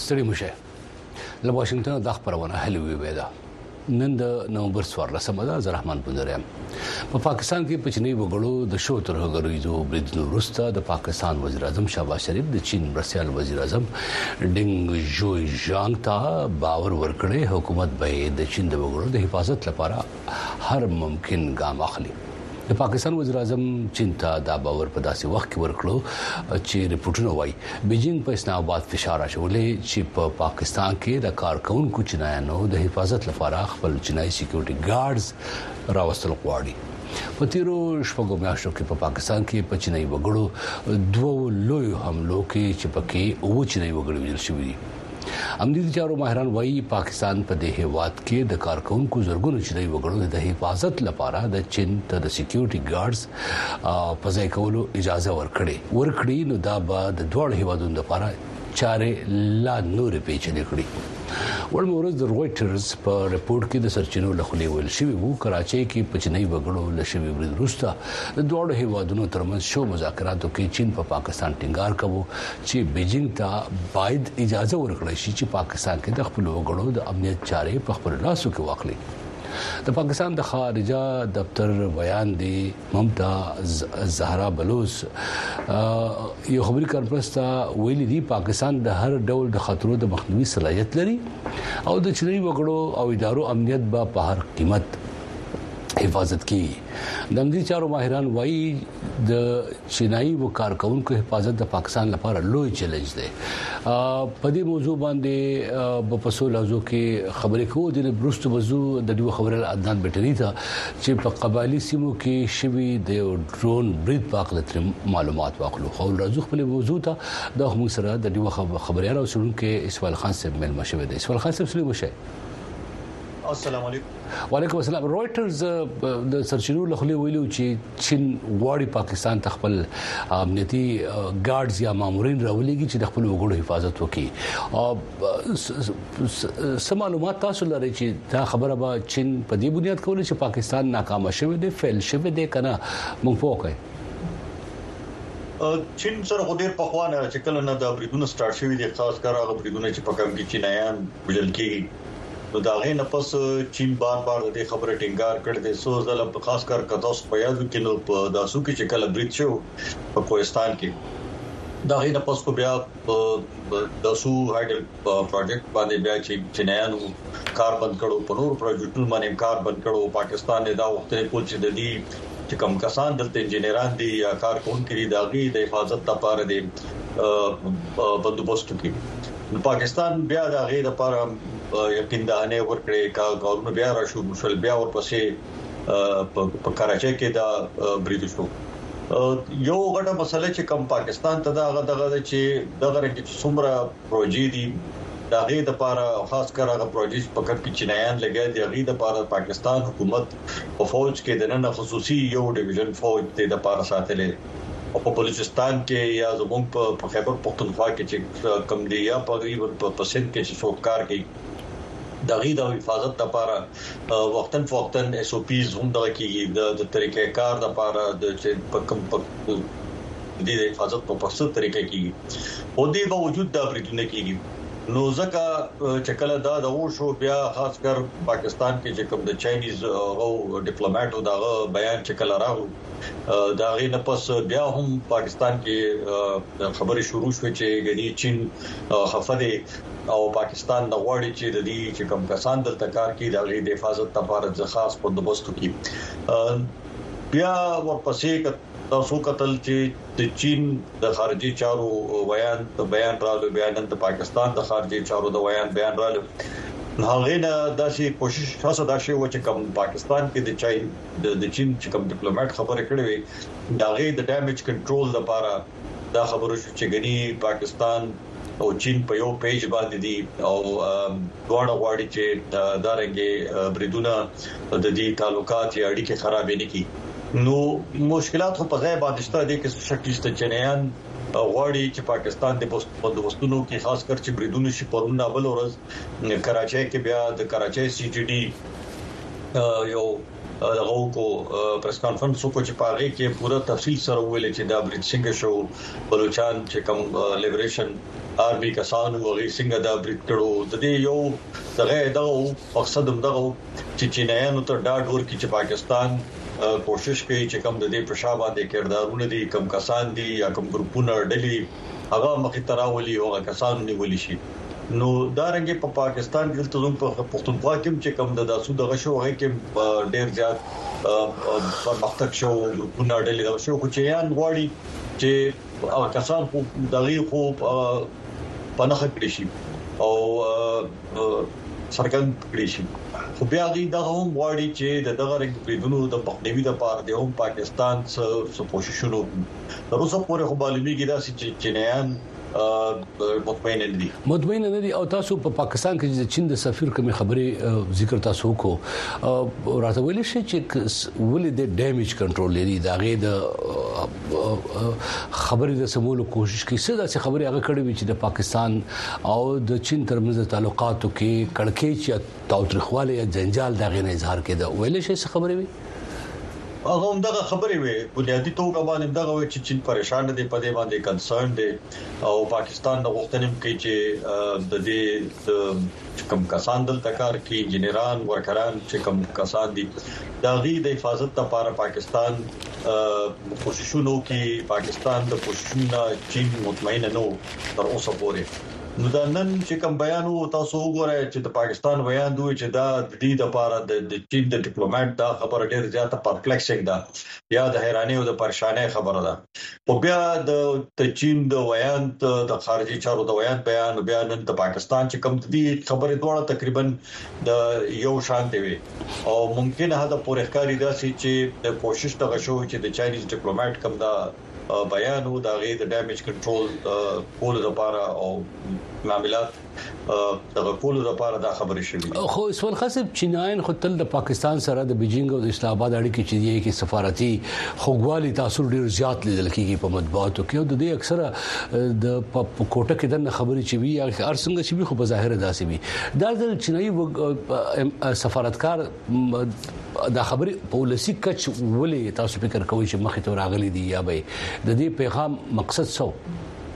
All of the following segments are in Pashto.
ستړي مشه له واشنگټن د خبرونه هلوي ویدا نن د نومبر 14 د زرحمان بندرم په پاکستان کې پچنی وګړو د شو تر غړیزو برید وروسته د پاکستان وزیر اعظم شهباز شریف د چین مرستيال وزیر اعظم ډینګ جوی جانګ ته باور ورکړي حکومت به د چین د وګړو د حفاظت لپاره هر ممکن ګام اخلي د پاکستان وزیر اعظم چین ته دا باور په داسې وخت کې ورکړو چې رپورټونه وايي بیجینګ په اسلام آباد فشار اچولې چې په پاکستان کې د کارکونکو چینایانو د حفاظت لپاره خپل چینایي سکیورټي ګارډز راوستل غواړي په تیرو شپږو میاشتو کې په پاکستان کې په چینایي وګړو دوه لوی حملو کې چې پکې اوه چینایي وګړي وژل شوي دي امنیتي چارو ماهران وايي پاکستان په دې هیواد کې د کارکونکو زرګونو چینایي وګړو د حفاظت لپاره د چین ته د سکیورټي ګارډز په ځای کولو اجازه ورکړي نو دا به د دوه هیوادونو لپاره چارې لا نور پیچلې کړي ورمه ورځ د رويټرز په رپورت کې د سرچینو لخوا ویل شوی وو کراچۍ کې پچنۍ وګړو لشي ورید روستا د دوه هیوادونو ترمنځ شو مذاکراتو کې چین په پاکستان ټینګار کوي چې بیجینګ ته باید اجازه ورکړي شي چې پاکستان کې د خپل وګړو د امنیت چارې په خپل لاسو کې واخلي د پاکستان د خارجه دفتر بیان دی ممتاز زهرا بلوچ یو خبري کانفرنس ته ویلي دی پاکستان د هر ډول د خطرو د مخنیوي صلاحیت لري او د چینی وګړو او ادارو امنیت به په هر قیمت حفاظت کی د امنیتي چارو ماهران وایي د چینایي وکارکونکو حفاظت د پاکستان لپاره لوی چیلنج دی په دې موضوع باندې په پسو لازو کې خبرې کوو د بروست موضوع د دوه خبرل عدنان بیٹری ته چې په قبایلی سیمو کې شوی د ډرون برید په اړه تر معلومات واخلو خو لازو خپل موضوع ته د هم سره د دوه خبري راو شونکو اسماعیل خان صاحب مل مشوي دی اسماعیل خان صاحب سلام وشه السلام علیکم وعلیکم السلام رويټرز د سرچینو لخوا ویلو چې چین غواړي پاکستان ته خپل امنیتي ګارډز یا مامورین راولېږي چې د خپل وګړو حفاظت وکړي سم معلومات تاسو لري چې دا خبره به چین په دې بنیاد کوي چې پاکستان ناکام شوی دی فیل شوی دی کنه مونږ پوهه چین سره غوډیر په خوانه چې کله نه د بریدونو سٹارټ شوی دي خاص کر هغه بریدونه چې په کوم کې چینایان وجل کیږي نو دا غي نه پس چین بار د خبره ټینګار کړ دي سو ځل په خاص کر کتاوس په یاد کې نو په داسو کې چې کله برید شو په کوهستان کې دا غي نه پس په بیا داسو هایډل پروجیکټ باندې بیا چې چینایانو کار بند کړو په نور پروجیکټونو باندې کار بند کړو پاکستان نه دا وخت نه پوښتنه د دې چې کوم کسان دلته انجنیران دي یا کارکونکو دي داغي د حفاظت لپاره دي بندوبست کوي پاکستان بیا د غیر لپاره یقین دهنه ورکړي کا ګورنمنت بیا راشو مشل بیا ورپسې په کراچۍ کې دا برید شو یو غټه مسله چې کوم پاکستان ته دغه چې دغه رنګ څومره پروژې دي دا غي د لپاره خاص کر هغه پروژې په کټ کې چینایان لګي دي غي د لپاره پاکستان حکومت په فوج کې د نن خصوصي یو ډیویژن فوج د لپاره ساتلې او په بلوچستان کې یا زموږ په خیبر پختونخوا کې چې کم دی یا په پسند کې چې څوکار کې د غي د حفاظت لپاره وختن اس او پیز هم دغه کې د طریقې کار لپاره د چې په کم د حفاظت په پسند طریقې کې او د باوجود د بریټنې کې نو ځکه چې کله دا د شو بیا خاص کر پاکستان کې چې کوم د چاینیز او ډیپلوماټو دا بیان چې کله راغلو دا غي نه پس بیا هم پاکستان کې خبرې شروع شوه چې غني چین خفده او پاکستان د غواړي چې د دې چې کوم کسان دلته کار کوي د غي د حفاظت لپاره ځخاص بندوبست کوي بیا ورپسې تاسو قتل چې د چین د خارجي چارو بیان راغلی بیان د پاکستان د خارجي چارو د بیان راغلی هغه نه داسې کوشش خاصه دا شی و چې کوم پاکستان کې د چین چې کوم ډیپلوماټ خبرې کړې وي دا غي د ډیمیج کنټرول لپاره دا خبرو چې غني پاکستان او چین په یو پیج باندې دي او دوه غواړي چې دا رنګي بریدونه د دې تعلقات یا اړیکې خراب نه کړي نو مشکلات خو په ځای باندې شته دي چې شکلسته چینایان غواړي چې پاکستان د بندوبستونو کې خاص کر چې بریدونه شي پرونه بل ورځ کراچۍ کې بیا د کراچۍ سی ټي ډي یو هغه کو پریس کانفرنس کو چې پاره کې پوره تفصیل سره ویل چې دا برید څنګه شو بلوچستان چې کوم لیبریشن آرمي کسانو هغه څنګه دا برید کړو د دې یو دغه مقصد هم دغه چې چینایانو ته ډاډ ورکړي چې پاکستان کوشش کوي چې کوم د دې پرشا باندې کردارونه دي کوم کسان دي یا کوم ګروپونه ډلې هغه مخې تراولي او کسان نیول شي نو دا رنګه په پاکستان کې تلون په پښتونخوا کې چې کوم د داسو دغه شو هغه کې ډېر زیات پرمختګ شو ګروپونه ډلې دا شو چې یان غواړي چې کسان خو دغه خو پنهخ کړی شي او سرګند کړی شي خو بیا دغه هم واړي چې دغه رنګ بریدونو د مخنیوي لپاره د هم پاکستان څخه کوششونه تر اوسه پورې خو معلومیږي دا چې چینایان مطمئن نه دي او تاسو په پاکستان کې چې چین د سفیر کوم خبرې ذکر تاسو کو راته ویل شي چې ولې د ډیمیج کنټرول لري دا غي د خبرې د سمولو کوشش کوي څه خبرې هغه کړې وي چې د پاکستان او د چین ترمنځ تعلقاتو کې کړکېچ یا تاوتریخواله یا جنجال دا غي نه اظهار کړي ویل شي څه خبرې وي هغه هم دغه خبرې وي بنیادی توګه باندې دغه وي چې چین پریشان دي په دې باندې کنسرن دي او پاکستان د وختنیم کې چې د دې کوم کسان دلته کار کوي انجنیران ورکران چې کوم کسان دي د غي د حفاظت لپاره پاکستان کوششونه کوي پاکستان د کوششونو چین مطمئن نه تر اوسه پورې نو دا نن چې کوم بیان وو تاسو وګورئ چې د پاکستان بیان دوی چې دا د دې لپاره د چین د ډیپلوماټ دا خبره ډېر زیاته پرپلیکسینګ ده یا د حیرانۍ او د پریشانۍ خبره ده او بیا د چین د بیان د خارجي چارو د بیان نن د پاکستان چې کوم دې خبره دوړه تقریبا د یو شان دی او ممکن هدا پورې ښکاری دا چې د کوشش دغه شو چې د چاینیز ډیپلوماټ کوم دا بیان او د غي د ډیمیج کنټرول کول لپاره او معاملات د کول لپاره دا خبرې شوې خو اسوال خاصب چینایان خو تل د پاکستان سره د بیجینګ او د اسلام آباد اړیکې چې دی کې سفارتي خوګوالي تاثیر ډیر زیات لیدل کیږي په مطبوعاتو کې او د دې اکثره د کوټه کې د خبرې چې وی یا ارڅنګ چې خو په ظاهر داسې وي دا د چینایي سفارتکار دا خبرې پالیسي کچ ولې تاسو فکر کوئ چې مخې ته راغلي دي یا به د دې پیغام مقصد څه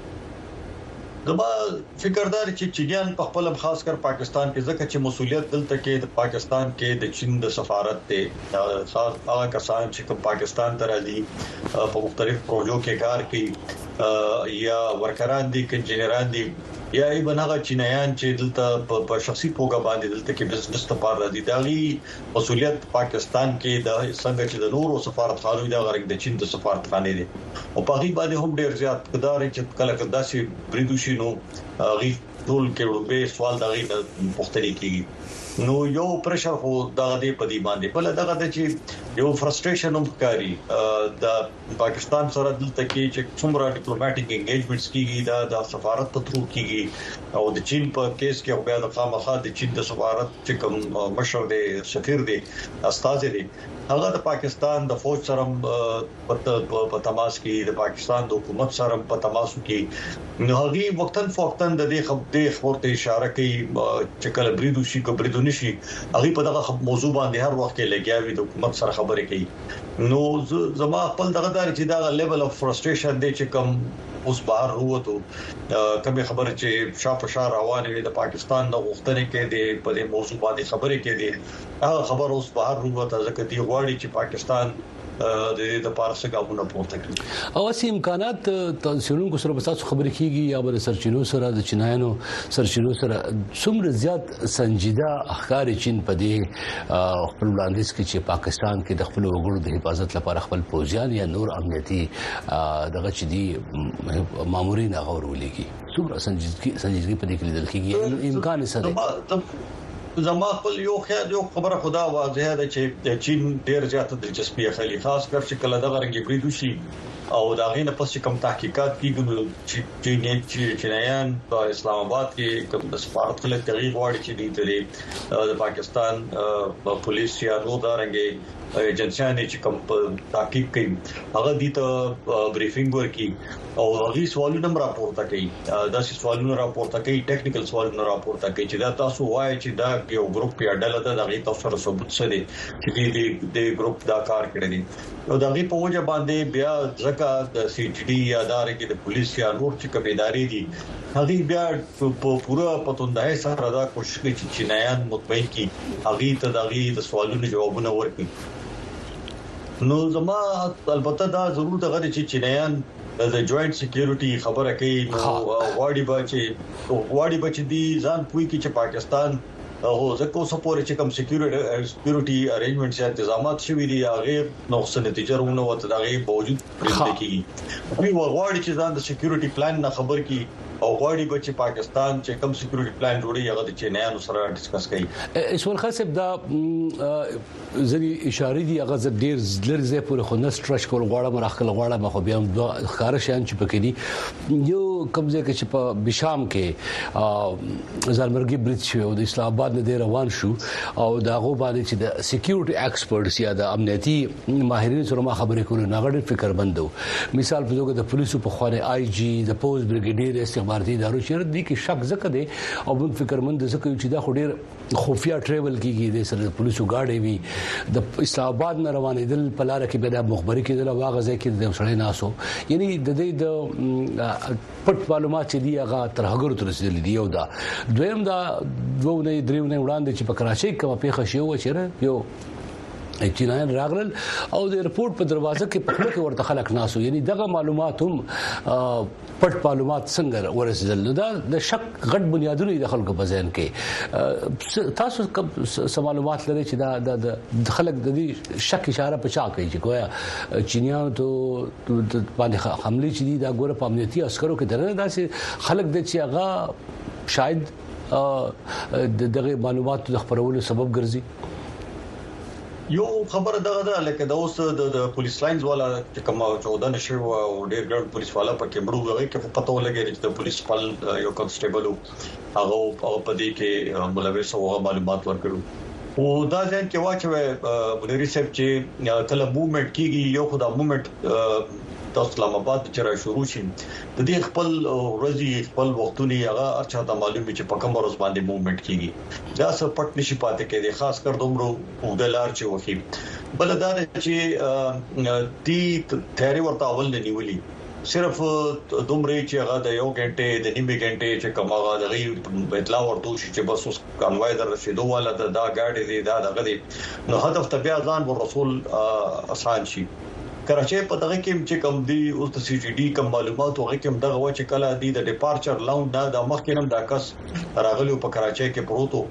دما فکردار چې چینیان په خپل خاص کر پاکستان کې ځکه چې مسولیت دلته کې د پاکستان کې د چین د سفارت ته خاص هغه کسان چې پاکستان ته راځي په مختلف پروژو کې کار کوي یا ورکران دي انجنیران دي یا ای بنغه چینایان چې دلته په شخصي توګه باندې دلته کې بزنس لپاره راځي داغي مسولیت پاکستان کې د څنګه چې د نورو سفارتخانو د غرق د چین د سفارتخانه دي او په غي باندې هم ډیر زیات قدار چې کله داسې بریدوشي نو غي ټول کې به سوال دغه پختري کیږي نو یو پرشر خو دغه دی په دې باندې بل دغه د چې یو فرستریشن هم ښکاری د پاکستان سره دلته کې چې څومره ډیپلوماټیک انګیجمنټس کیږي د سفارت په ترو کیږي او د چین په کیس کې بیا د خامخا د چین د سفارت چې کوم مشر دی سفیر دی استاد دی هغه د پاکستان د فوج سره په تماس کې د پاکستان د حکومت سره په تماس کې نو هغه وختن د دې خبرې ته اشاره کوي چې کله بریدوشي کو بریدونشي هغه په دغه موضوع باندې هر وخت کې لګیاوي د حکومت سره خبرې کوي نو زما خپل دغه دار چې دا لیول اف فرستریشن دی چې کوم اوس بهر وروته کوم خبره چې شاپ شار روانه وي د پاکستان د غوښتنې کې دی په دې موضوع باندې خبرې کې دي هغه خبر اوس بهر وروته ځکه دی غواړي چې پاکستان د دې د پارسه غاونه پورته کړي او اسی امکانات تاسو سره به تاسو خبرې کیږي یا به سرچینو سره د چینایانو سرچینو سره څومره زیات سنجیده اخکار چین په دې خپل وړاندیز کې چې پاکستان کې د خپل وګړو د حفاظت لپاره خپل پوځیان یا نور امنیتي دغه چې دي مامورین غوړ ولېږي څومره سنجیدګي په دې کې لیدل کېږي امکان سره زما خپل یو خبره خدا واضحه ده چې چین ډیر زیات دلچسپي اخلي خاص کر چې کله دغه رنګي بریدوشي او دا غینه پس کوم تحقیقات کیږي چې چینایان په اسلام آباد کې کوم د سفارت خلک تغییر غواړي چې د پاکستان پولیس یا نور دارنګي ایجنسیانې چې کوم تحقیق کوي هغه دي ته بریفینګ ورکي او هغه سوالونه راپورته کوي دا سوالونه راپورته کوي ټیکنیکل سوالونه راپورته کوي چې دا تاسو وایي چې دا یو ګروپ یا ډله ده دغه تاسو سره ثبوت څه دي چې د ګروپ دا کار کړی دي نو دغه په وجه باندې بیا ځکه د سی ټي ډي یا ادارې کې د پولیس یا نور چې کوم ادارې دي هغه بیا په پوره پتوندای سره دا کوشش کوي چې چینایان مطمئن کی هغه ته دغه سوالونو جوابونه ورکړي نو زما البته دا ضرور دغه چې چینایان د جوائنٹ سکیورټي خبره کوي نو واړی بچ دي ځان پوي کې چې پاکستان او ځکه اوس پورې چې کوم سکیورټي ارینجمنټس یا تنظیمات شوي دي هغه نوښت نتیجه ورونه وته دغه باوجود پرې کیږي وی واړی چې ځان د سکیورټي پلان نه خبر کی او غواړي چې پاکستان چې کوم سکیورټي پلان جوړي هغه د چینایانو سره ډیسکس کوي اسول خاصب دا ځنی اشاره دي هغه ډیر لرزه پورې خو نه سټرچ کول غواړم راخل غواړم خو بیا ښکار شان چې پکې دي یو قبضه کې چې په بشام کې زلمرګي برید شو او د اسلام آباد نه روان شو او دا غو باندې چې د سکیورټي ایکسپرټس یا د امنیتي ماهرین سره ما خبرې کول نه غړي فکر بندو مثال په توګه د پولیسو په خوانه آی جی د پوز بریګیډیر استخباراتي ادارو چیرې دي کې شک زکه دي او موږ فکرمند زکه چې دا خډیر خفیا ټریول کیږي د سره پولیسو گاډي وي د اسلام آباد نه روانېدل په لار کې به د مخبري کې د واغزه کې د سړی ناسو یعنی د دې د پټ معلومات چې دی هغه تر هغه تر رسیدل دی او دا دویم دا دوه نه دریو نه وړاندې چې په کراچۍ کې په خښیو و چیرې یو چینایان راغلل او د رپورت په دروازه کې په خله کې ورته خلک ناسو یعنی دغه معلومات هم پټ معلومات څنګه ورسېدل دا د شک غټ بنیادونه د خلکو په ذهن کې تاسو کوم معلومات لري چې د خلک د دې شک اشاره په چا کوي چې ګویا چینیان ته باندې حمله چې دي دا ګوره په امنیتي عسکرو کې درنه داسې خلک د چې هغه شاید دغه معلومات د خبرولو سبب ګرځي یو خبره دغه لکه د اوس د پولیس لاینز والا چې کوم 14 نشو او ډېر ګران پولیس والا پکې مړو غوي کې پته ولګي چې د پولیس خپل یو کانسټیبل هغه په دې کې ملوث او معلومات ورکړو او دا ځین کې واچوي بلری صاحب چې کله موومېنټ کیږي یو خدای موومېنټ د اسلام آباد چې را شروع شي د دې خپل ورځي خپل وختونه هغه اچھا ته معلومي چې په کوم ورځ باندې موومېنټ کیږي دا څه پټ نشي پاتې کېږي خاص کر دومره وګلار چې وخی بلدار چې دی تیاری ورته اول نه نیولي صرف دومره چې هغه د یو غنټه د نیمه غنټه چې کوم هغه د غي اطلاع ورته شي چې بس اوس کانوای در رسیدو والا دا گاډي دی دا دغه دی نو هدف ته بیا ځان ور رسول آسان شي کراچۍ په دغه کې چې کوم دی اوس د سی ټي ډي کوم معلومات هغه کې دغه و چې کله دی د ډیپارچر لاوند دا مخکینم دا کس راغلی په کراچۍ کې پروتو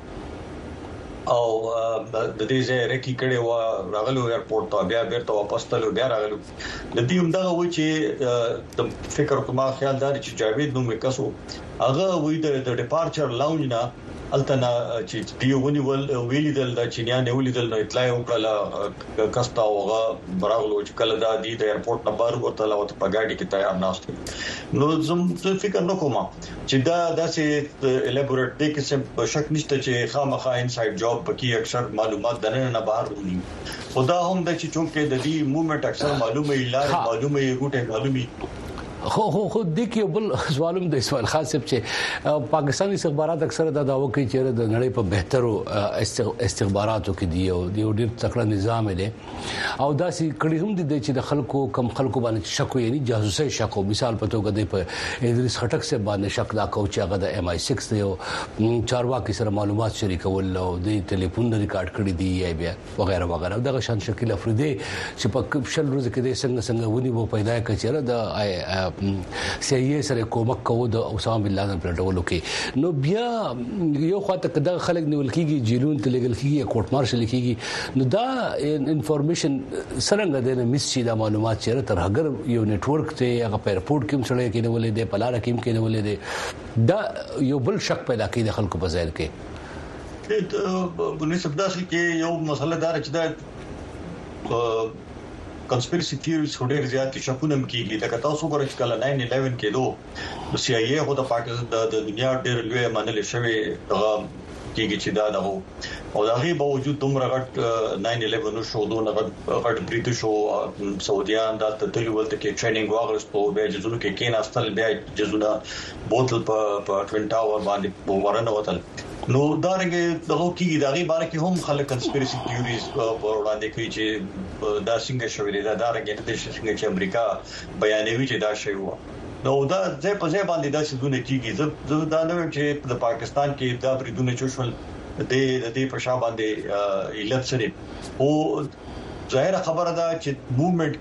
او د دې ځای رکی کړي و راغلو ایرپورټ ته بیا بیرته واپس تلو بیا راغلو د دې هم دغه و چې د فکر کومه خیال دار چې جاوید نو مکسو هغه وې د ډیپارچر لاوند نه التنا چې دیونی ویلی دل د چینیان ویلیدل نو اطلاع وکړه کستا اوغه براغلو چې کله دا دی د ایرپورټ نمبر ورته لاوت په گاډي کې تیار ناشته نو زم فکر نکوم چې دا داسې الیبوریټ دی کې شک نشته چې خامخا انسایډ جاب پکې اکثر معلومات دنه نه بهر ونی خدا هم د چې چونکه د دې موومېنټ اکثر معلومه لار معلومه روټه معلومي خو د کې بل سوالم د اسماعیل خان صاحب چې پاکستاني استخبارات اکثر دا داوا کوي چې د نړۍ په بهترو استخباراتو کې دی او د ډیر تکړه نظام دی او داسې کړي هم دي چې د خلکو کم خلکو باندې شک یعنی جاسوسي شک مثال په توګه د ادریس خټک سے باندې شک دا کو چې هغه د ام آی 6 دی او چارواکي سره معلومات شریکول او د ټلیفون ریکارډ کړي دی یا بیا وغیرہ وغیرہ دغه شان شکل افریدي چې په شل ورځې کې د څنګه ونی وو پیدا کړي د سیاسي سره کومک کوو د اسامه بن لادن پر ډول کې نو بیا یو خاطر د خلک نیول کیږي جیلون ته لګل کیږي کورټ مارشل کیږي نو دا انفارمیشن څنګه د مس دا معلومات چیرې تر هغه یو نتورک ته هغه په رپورټ کې مشړې کې نیولې ده په لار کې کې نیولې ده دا یو بل شک پیدا کوي د خلکو په ځای کې بنسبت داسې کې یو مسله دار چې دا کنسپیرسي تھیوریز ډېر زیات شکونه کیږي دا تاسو ګورئ چې کله 9/11 کېدو د CIA خو د پاکستان د دنیا ډېر لوی منل شوی کېږي چې دا دغه او دا غي باوجود دومره غټ 9/11 شو دوه غټ بریټیش او سعودیان د تدلیول ته کې ټریننګ واغستو به جزونه کې کېناستل به جزونه بوتل په ټوین ټاور باندې ورنه وتل نو دا رنګه دغه کې دا غي بار کې هم خلک کنسپیرسي تھیوریز وړاندې کوي چې دا څنګه شوې دا رنګه د څنګه چې امریکا بیانوي چې دا شی وو نو دا ځې په ځې باندې دا څه دونه کیږي زه دا نه چې د پاکستان کې دا بریدونه چوشل د دې په شا باندې علت سره او ظاهر خبره ده چې موومېنټ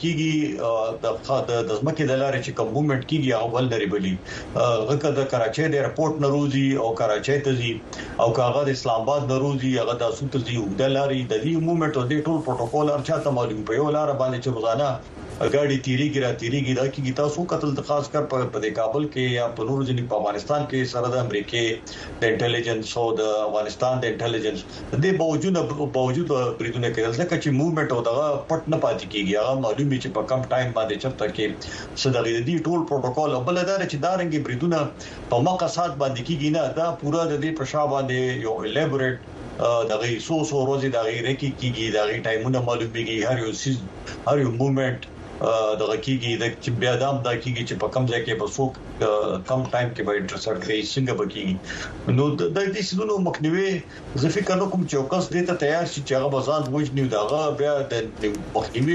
کیږي د ځمکې د لارې چې کوم موومېنټ کیږي هغه ول لري بلی غکه د کراچۍ د ایرپورټ نروزي او کراچۍ ته ځي او کاغه د اسلام آباد نروزي هغه د سوت ځي د لارې د دې موومېنټ او د ټول پروتوکول ارچاته معلوم په یو لار باندې چې روزانه اګاډي تیریږي دا کې تاسو قتل د خاص کر په کابل کې یا په نور ځینې په افغانستان کې سره د امریکای د انټيليجنس او د افغانستان د انټيليجنس د باوجود بریدونه کېدل ځکه چې موومېنټ او دغه پټ نه پاتې کیږي هغه معلومي چې په کم ټایم باندې چرته کې صدغې دي ټول پروتوکول بل دا چې دا رنګي بریدونه په مقصد باندې کیږي نه دا پورا د دې په شا باندې یو الیبوریټ دغه سو روزي دغه ریکی کیږي دغه ټایمونه معلومیږي هر یو موومېنټ دغه کیږي د چې بیا دام دا کیږي چې په کم ځای کې به څوک کم ټایم کې به انټرسټ کوي څنګه به کیږي نو د دې سونو مخنیوي زه فکر کوم چې اوس دې ته تیار شي چې هغه بزان وښنیو دغه بیا د مخنیوي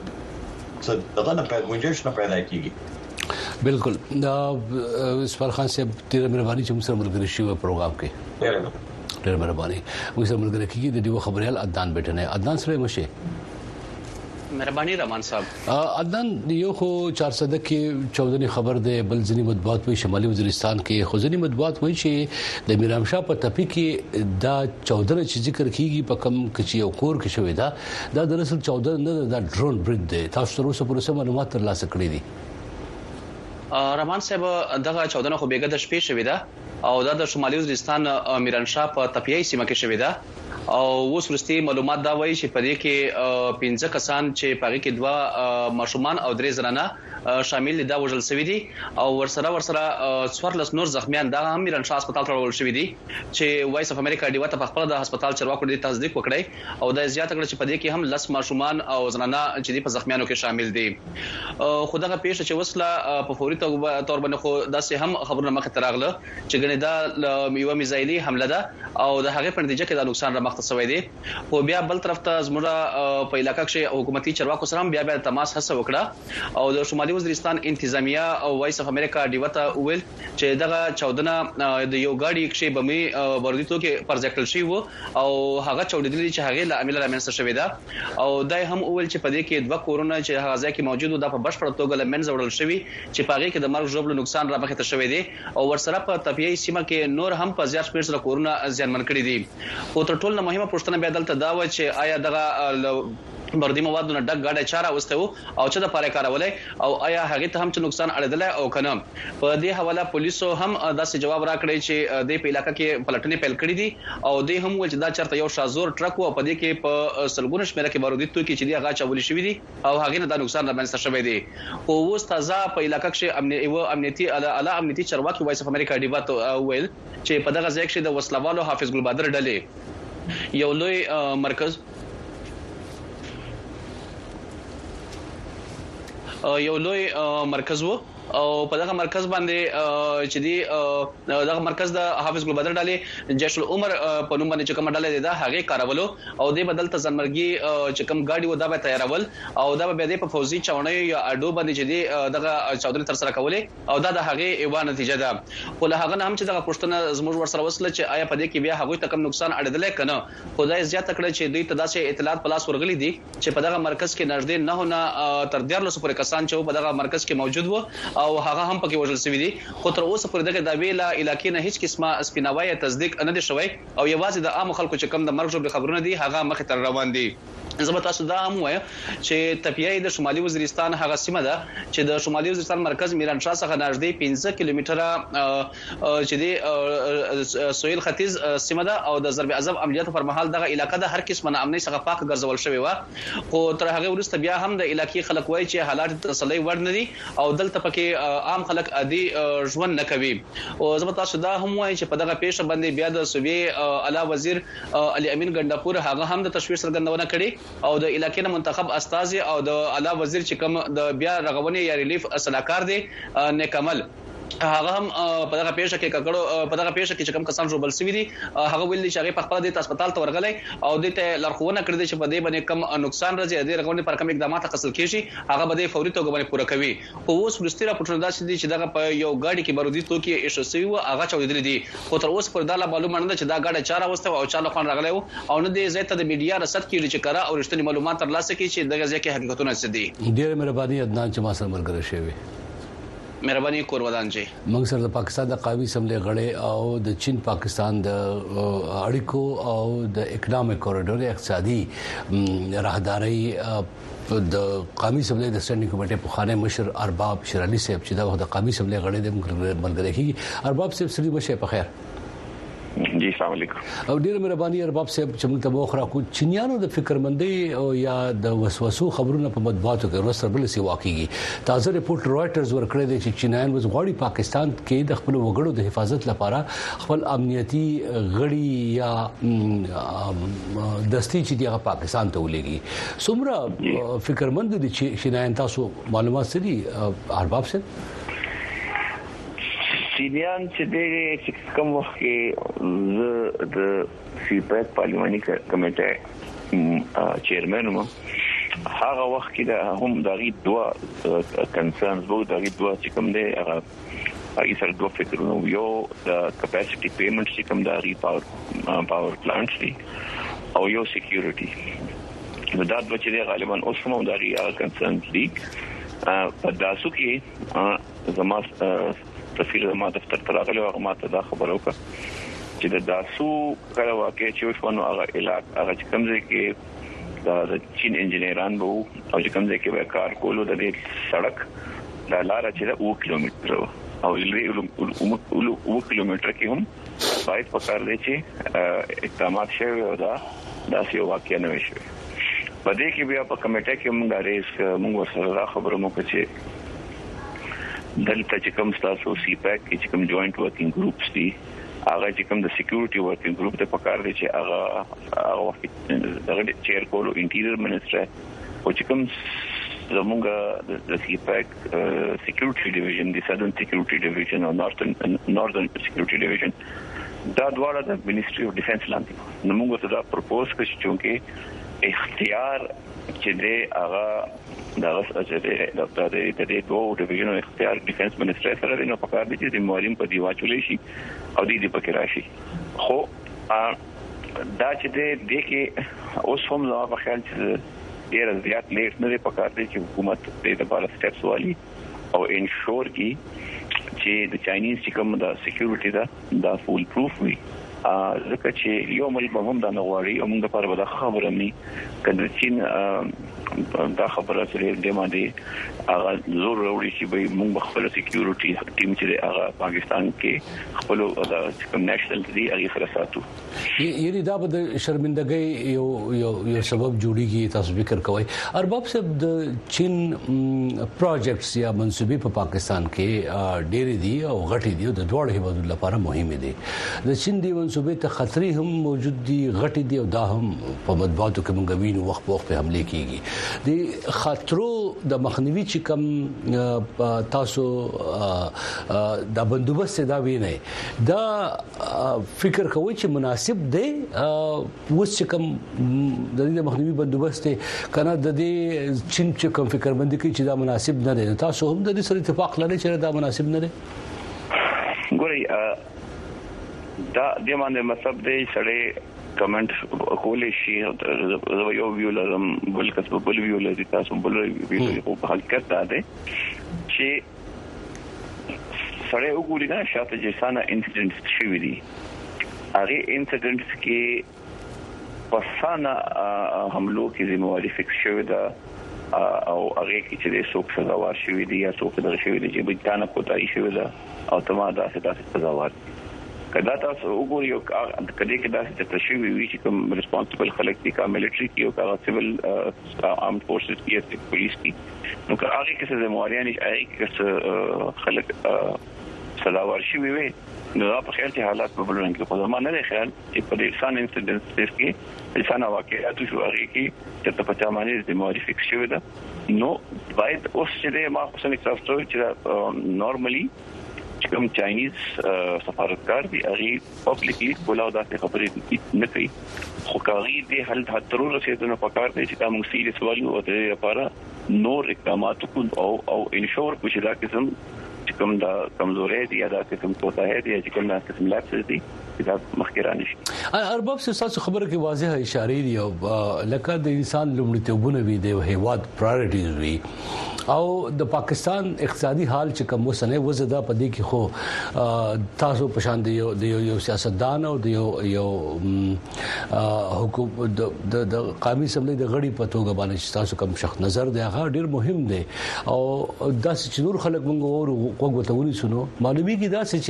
څه دغه نه پیدا کیږي بالکل دا اسفار خان صاحب ډېر مهرباني چې موږ سره ملګری شوی پروګرام کې ډېر مهرباني موږ سره ملګری کیږي د دیو خبريال عدنان بیٹنه عدنان سره مشه مهرباني رحمان صاحب عدنان یو خو 400 کې 14 خبر ده بل ځنی مطبوعات وی شمالي وزیرستان کې خو ځنی مطبوعات وی چې د میرام شاه په ټپي کې دا 14 چې ذکر کیږي په کم کچي او کور کې شوې ده دا دراصل 14 نه دا ډرون برید ده تاسو تر اوسه پورې معلومات ترلاسه کړی دي رحمان صاحب دغه 14 خو بیګه د شپې شوې ده او دا د شمالي وزیرستان میران شاه په تپیای سیمه کې شوې ده او اوس ورستي معلومات دا وایي چې په دې کې 15 کسان چې پاره کې دوا ماشومان او درې زنانه شامل دي دا وژل شوی دي او ورسره څوارلس نور زخمیان دا هم میران شاه هسپتال ته وړل شوی دي چې وایس اف امریکا ډیوا ته په خپل د هسپتال چرواکو دي تصدیق وکړي او دا زیاته کړ چې په دې کې هم لس ماشومان او زنانه چې دي په زخمیانو کې شامل دي خدغه پیښه چې وسله په فوري تور باندې خو داسې هم خبرونه مخه تراغله چې ګنې دا یو میزایلی حمله ده او د هغه په نتیجه کې د نقصان را مخته شوی دی خو بیا بل طرف ته زموږه په علاقې کې حکومتي چرواکو سره بیا تماس هڅه وکړه او د شمالي وزیرستان انتظامیه او وایس اف امریکا ډیوته ویل چې دغه 14 د یو گاډي کې بمي وردیتو کې پروجیکټل شي وو او هغه چوډېدل چې هغه له عامل رامنځته شوی دا او دای هم ویل چې په دې کې دوه کورونه چې هغه ځکه موجود د په بشپړ توګه لمنځه وړل شوی چې په هغه کې د مرګ ژوبل نقصان را مخه ته شوی دی او ورسره په تپیای سیمه کې نور هم په زیات شمېر سره کورونه ځانمن کړی دي او تر ټولو مهمه پوښتنه بیا دلته دا و چې آیا دغه بردي موادونه ډک غاډه چاره وسته او چې د پاره کارولې او آیا هغه ته هم چې نقصان اړیدل او کنه په دې حواله پولیسو هم داسې جواب راکړی چې د په علاقې کې پلټنې پیل کړې دي او دوی هم ول چې دا چرته یو شازور ټرک او په دې کې په سلګونه شمیره کې بارودي توکي چې دی هغه چولې شوې دي او هغه نه د نقصان رامنځته شوی دی او اوس تازه په علاقې کې امنیتي اعلی امنیتي چرواکي وایس اف امریکا ډیبات ویل چې په دغه ځای کې د وسلوالو حافظ ګل بادر ډلې یو لوی مرکز یو لوی مرکز وو او په دغه مرکز باندې چې دی دغه مرکز د حافظ ګل بدر ډالې جیش العمر په نوم باندې چې کوم ډالې ده هغه کارولو او د بدل ته ځنمرګي چې کوم گاډي و دا به تیارول او دا به د په فوزي چاونۍ یا اډو باندې چې دی دغه چودري تر سره کولې او دا د هغه ایوه نتیجه ده خو له هغه هم چې دغه پښتنه زموږ ورسره وصله چې آیا په دې کې بیا هغه ته کم نقصان اړیدل کنه خدای زیات کړ چې دوی ته داسې اطلاعات پلاس ورغلي دي چې په دغه مرکز کې نږدې نه نه تر 1400 پورې کسان چې په دغه مرکز کې موجود وو او هغه هم پکې وژل شوی دي خو تر اوسه پورې دغه د ویلا علاقې نه هیڅ قسمه سپیناوی تصدیق نه دي شوی او یوازې د عام خلکو چې کم د مرګ جوړ خبرونه دي هغه مخ ته روان دي زه تاسو دا هم وایم چې تپیای د شمالي وزیرستان هغه سیمه ده چې د شمالي وزیرستان مرکز میرانشاه څخه نږدې 15 کیلومتره چې د سویل ختیځ سیمه ده او د ضرب عذاب عملیاتو پر مهال دغه علاقې د هر قسمه امنیت څخه پاک ګرځول شوې و خو تر هغه وروسته بیا هم د علاقې خلک وایي چې حالات تسلی وړ نه دي او دلته پکې عام خلک عادي ژوند نه کوي او زه تاسو دا هم وایم چې په دغه پیښه باندې بیا د صوبې اعلی وزیر علي امین ګنداپور هغه هم د تشویش څرګندونه کړې او د علاقې منتخب استاذ او د اعلی وزیر چې کوم د بیا رغونې یا ریلیف صلاحکار دی نیکمل هغه هم په دغه پیښه کې چې کوم کسان جوړبل سوي دي هغه ویل چې هغه په خپل د هسپتال ته ورغلي او د ته لارښوونه کړې چې په دې باندې کم نقصان راځي د رغونې پر کوم اقدامات حاصل کیږي هغه به د فوري توګه باندې پوره کوي خو اوس ولستي راپورټونه داسې دي چې دغه په یو گاډي کې بارودي توکي ایشو سوي او هغه چوډل دي خو تر اوسه پر دا معلومه نه ده چې دا گاډي چاره واستو او چاله خان راغلی او نه دې زیاته د میډیا رصد کړي چې کړه او رښتینی معلومات ترلاسه کړي چې دغه ځکه حقیقتونه څه دي ډېر مهرباني عدنان چې ما سره ملګری شوی مهرباني کور ودان جی موږ سره د پاکستان د قومي اسمبلی غړي او د چین پاکستان د اړیکو او د اکونومیک کوریډور اقتصادي راهداري د قومي اسمبلی د سټنډینګ کمیټې په خانه مشر ارباب شرعلی صاحب چې د قومي اسمبلی غړي د ملګری کیږي ارباب صاحب سړي بشه په خیر جی السلام علیکم او ډیر مهرباني ارباب صاحب چې موږ ته مخ راکو چینیانو د فکرمندۍ او یا د وسوسو خبرونه په مطبوعاتو کې ورسره بل سی واقعي تازه ریپورت رويټرز ورکړی دی چې چینایان وزغړی پاکستان کې د خپل وګړو د حفاظت لپاره خپل امنیتي غړي یا دستي چې دغه پاکستان ته ولېږي څومره فکرمند دي چې چینایان تاسو معلومات سړي ارباب صاحب چینیان چې کوم وخت کې د سیپیک پارلماني کمیټه چیرمن وم هغه وخت کې هم دغه دوا کنسرنز وو دغه دوا چې کوم دی هغه ایسر دوه فکرونه یو د کیپاسټي پیمنټ چې کوم دغه پاور پلانټس دي او یو سکیورټي نو دا د چې غالبا اوس هم دغه کنسرنز دي په داسو کې زما تفصیل ما دفتر ته راغلی او ما ته دا خبر وکړه چې د داسو کله واقع چې وشو هغه علاقې هغه کوم ځای کې د چین انجنیران وو او چې کوم ځای کې کار کولو د سړک د لار چې 2 کیلومتر او لري 2 کیلومتر کې هم باید پکار دی چې اقدامات شوي او دا داسې واقع نه وشي په دې کې بیا په کمیټه کې موږ سره خبرو مو کړې دلته چې کوم تاسو سیپیک چې کوم جوائنٹ ورکینګ ګروپس دي هغه چې کوم د سکیورټي ورکینګ ګروپ ته پکار دي چې هغه وخت دغه چیر کولو انټیریور منسټر او چې کوم زمونږ د سیپیک سکیورټي ډیویژن د سدرن سکیورټي ډیویژن او نارثرن سکیورټي ډیویژن دا دواړه د منیسټری اف ډیفنس لاندې نو موږ ته دا پروپوز کړی چې اختیار چې دی هغه دا چې د دې دوه ډیویژن اختیار ډیفنس منسټر سره نو په کار دي چې معلم په دی واچولې شي او دې په کې راشي خو دا چې دې کې اوس هم زما په خیال چې ډیر زیات لیټ نه په کار دي چې حکومت دې لپاره سټیپس والی او انشور کی چې د چاینیز چې کوم د سکیورټي دا فول پروف وي ځکه چې یو ملک هم دا نغواړي او موږ لپاره به خبره مې کله چې دا خبره چې د باندې هغه زور وروړي چې به موږ خپل سکیورټي ټیم چې هغه پاکستان کې خپل د کوم نېشنل دی هغه سره ساتو یعنی دا به د شرمندګۍ یو سبب جوړیږي تاسو فکر کوئ ارباب صاحب د چین پروجیکټس یا منصوبې په پاکستان کې ډېری دي او غټي دي او د دوه هیوادو لپاره مهمه دي د چین دی منصوبې ته خطرې هم موجود دي غټي دي او دا هم په مطبوعاتو کې موږ وینو وخت په وخت په حمله کیږي د خطرو د مخنیوي چې کوم تاسو د بندوبست دا ویني دا فکر کوئ چې مناسب دی وس چې کوم د دې مخنیوي بندوبست کنه د دې چین چې کوم فکر باندې کوي چې دا مناسب نه دی تاسو هم د دې سره اتفاق لرئ چې دا مناسب نه دی ګورئ دا د باندې مطلب دی سړی کمنټ کولې شي زه یو ویو لرم بل کس په بل ویو لري تاسو بل ویو په حقیقت دا دی چې سړی وګوري نه شاته چې سانا انسیډنټس شوي دي هغه انسیډنټس کې پسانه حملو کې ذمہواری فکس شوې ده او هغه کې چې څوک سزاوار شوی دی یا څوک دغه شوی دی چې بيتانه کوتای شوی ده او تمام داسې سزاوار کدا تاسو وګورئ کله کې داسې تشوي وی چې کوم ریسپانسیبل خلک دي کا ملټری کې او کا سیول آرم فورسز کې او پولیس کې نو که هغه کې څه ذمہواری نه اي کې خلک سزاوار شوی وي نو په خیر کې حالات په بلون کې خو ما نه خیال چې په دې انسان انسیډنټس کې انسان واقعیت شو هغه کې چې په تمامه ذمہواری فکس شوی ده نو باید اوس چې ما خو څنګه تاسو چې نورمالي کوم چاینیز سفارتکار دی هغه پبلکلی کولاو داسې خبرې نه کوي خو کاغي دې حل تر رسیدنه پکار دی چې موږ سیریس وایو او د لپاره نور اقدامات او انشور چې دا قسم چې کوم دا کمزورې دي یا دا قسم کوتاه دي چې کوم دا قسم لاپس دي دا مخکرانه شي ارباب څه خبره کې واضحه اشاره دي او لکه د انسان لومړیتوبونه وي د هیواد پرایورټیز وي او د پاکستان اقتصادي حال چې کوم وسنه وزدا پدې کې خو تاسو په شان دی یو سیاستدان او د یو حکومت د قومي اسمبلی د غړي په توګه باندې تاسو کوم شخص نظر دی هغه ډیر مهم دی او داسې چې نور خلک موږ اور وګورئ سنو معلومي کې داسې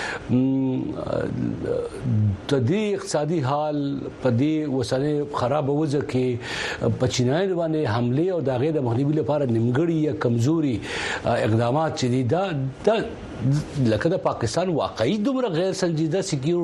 چې د دې اقتصادي حال په دې وسنه خراب وځ کې پچینای باندې حمله او د غیر مخنیوي لپاره نیمګړی یا کمزوري اقدامات چې دي دا لکه د پاکستان واقعي دومره غیر سنجیده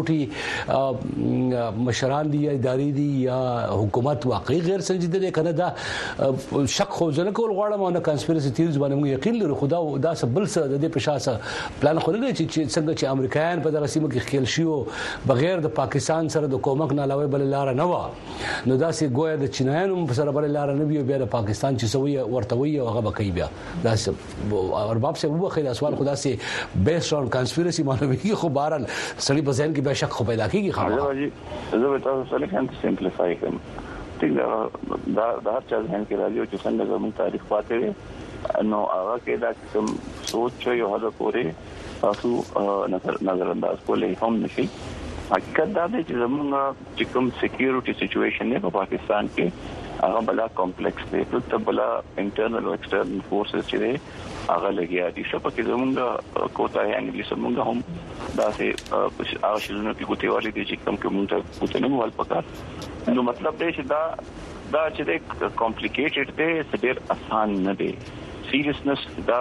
سکیورټي مشران دي یا ادارې دي یا حکومت واقعي غیر سنجیده دي کنه دا شک خو ځنه کول غواړم او نه کانسپیرسي تھیوریز باندې موږ یقین لرو خدا دا بل څه د دې پښاسه پلان خو نه چې څنګه چې امریکایان په دغه سیمه کې خېل شي بغیر د پاکستان سره د کومک نه علاوه بل لار نه و نو دا سي ګویا د چینایانو سره بل لار نه وي بیا د پاکستان چې سوي ورتوي او هغه بکې بیا دا ارباب سے وبخې د سوال خدا سي بیسډ اون کانسپیرسي معلومي خو بهرال سړي په ذهن کې به شک خو پیدا کیږي خبره زه به تاسو سره هم سمپلیفای کوم ټیک دا هر چا ذهن کې راځي چې څنګه زموږ تاریخ پاتې نو هغه کې دا کوم سوچ یو هدا پورې تاسو نظر انداز کولای هم نشي حقیقت دا دی چې زموږ چې کوم سکیورټي سچويشن نه په پاکستان کې هغه بلا کمپلیکس دی ته بلا انټرنل او ایکسټرنل فورسز چې هغه لګیا دي شپه کې زمونږ کوتاه انګلیس زمونږ هم دا سه هغه شنو کې کوتي والی دي چې کوم ته کوتنه مول پکار نو مطلب دی چې دا چې کمپلیکیټډ دی ډېر آسان نه دی سیریسنس دا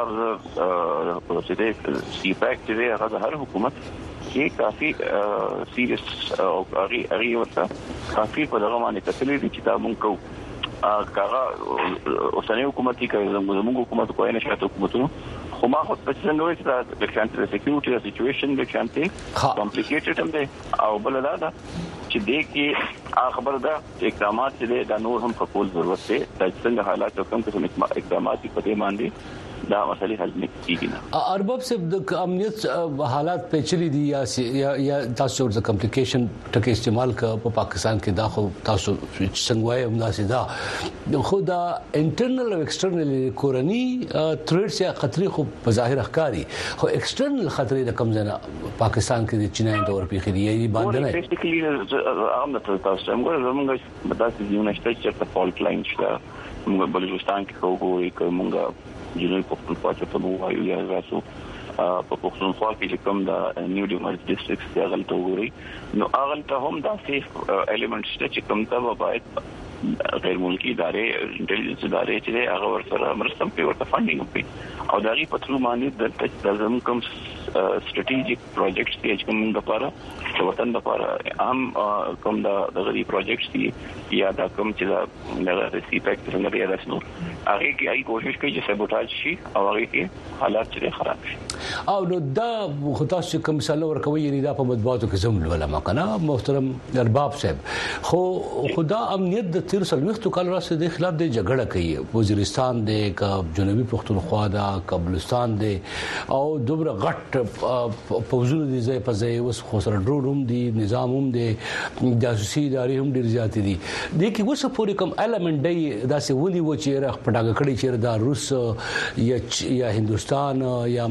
چې دی سیپیک دی هغه هر حکومت کې کافي سیریس او هغه ورته کافي په دغه باندې کتلې دي چې دا مونږ کو کاغه اوسنۍ حکومت کې زموږ حکومت کوی نه شاته حکومتونو خو ما خو په څنګه وایي چې د کانټری سکیورټي سچويشن د کانټری کمپلیکیټډ هم دی او بل دا چې دې کې خبر ده اقدامات چې د نور هم په کول ضرورت دی د څنګه حالات او کوم څه اقدامات په دې باندې دا مسلې حل نه کیږي نه ارباب سے د امنیت حالات پیچلي دي یا تاسو د کمپلیکیشن ټکي استعمال په پاکستان کې دا خو تاسو څنګه وایي همداسې دا خو دا انټرنل او ایکسټرنل کورنی تھریټس یا خطرې خو په ظاهر ښکاری خو ایکسټرنل خطرې د کم ځنه پاکستان کې د چینای دور پیخي دی باندې نه بیسیکلی عام تاسو موږ داسې یونیسټ چې په فالټ لاین شته موږ بلوچستان کې کومه جنوبي پښتونخوا ته وایو یا راسو په پښتونخوا کې کوم دا نیو ډیمارټ ډیسټریکټ کې غلطه وګوري نو هغه هم دا سیف ایلیمنټس چې کوم ته باید غیر ملکی ادارې انټيليجنس ادارې چې هغه ورسره مرسته کوي ورته فاندینګ کوي او دا غي پترو باندې د زموږ کوم سټریټیجیک پروجیکټس چې کوم د لپاره د وطن لپاره هم کوم د غري پروجیکټس دي یا دا کوم چې د سیپیک څنګه دی راسنو هغه کې ای کوشش کوي چې سبوټاج شي او هغه کې حالات چې خراب شي او نو دا خو تاسو کوم مثال ورکوي یعنی دا په مطبوعاتو کې زموږ علماء کنه محترم ارباب صاحب خو خدا امنیت د 13 کال راځي د خلاف د جګړه کوي وزیرستان د جنوبي پښتونخوا د قبرستان د او دوبره غټ پوزونه دي ځای په ځای وس خو سره ډرون دي نظام هم دي جاسوسي ادارې هم ډیر زیات دي د کې وسه پوری کوم ایلیمنٹ دی داسې ونی و چې پټاګه کړي چې د روس یا هندستان یا امریکای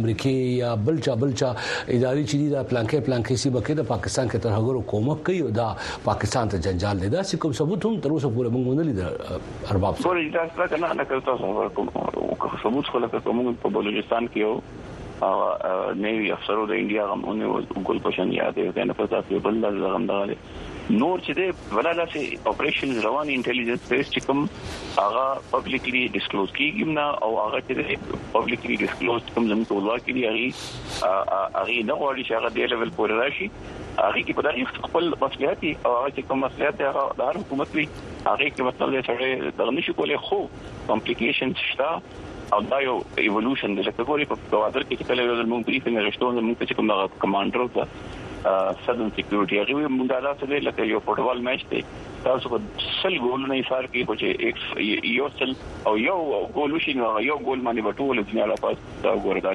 یا بلچا اداري چې دا پلانکې سی بکې د پاکستان کې تر هغه کومک کوي او دا پاکستان ته جنجال دی دا کوم ثبوت هم تر اوسه پورې موږ نه لیدل ارباب سوري دا څنګه نه کوم ثبوت خو لکه کوم په بلوچستان کې یو او نیوی افسرو د انډیا غمونه ګل پشن یاد دی کنه په تاسو بل لږ نور چې دی ولاله چې اپریشن روان انټيليجنس بیس چې کوم هغه پبليکلی ډیسکلوز کیږي نه او هغه چې پبليکلی ډیسکلوز کوم زموږ ټولوا کیږي هغه نه غواړي چې هغه دی لیول پورې راشي هغه کې په دغه خپل مسؤلیت او هغه چې کوم مسؤلیت هغه د هر حکومت وي هغه کې مطلب دی چې دغه نشي کولای خو کمپلیکیشن شته او دا یو ایولوشن د لکهګوري په توادر کې کله یو موږ بریفینګ غشتون موږ چې کوم کمانډر ته سدن سکیورټي هغه موږ دا څه لکه یو فوټبال میچ دی تاسو په سل ګول نه ایثار کې چې یو سل او یو ګول وشي نو یو ګول باندې بټول د نه لا پاس دا ګوردا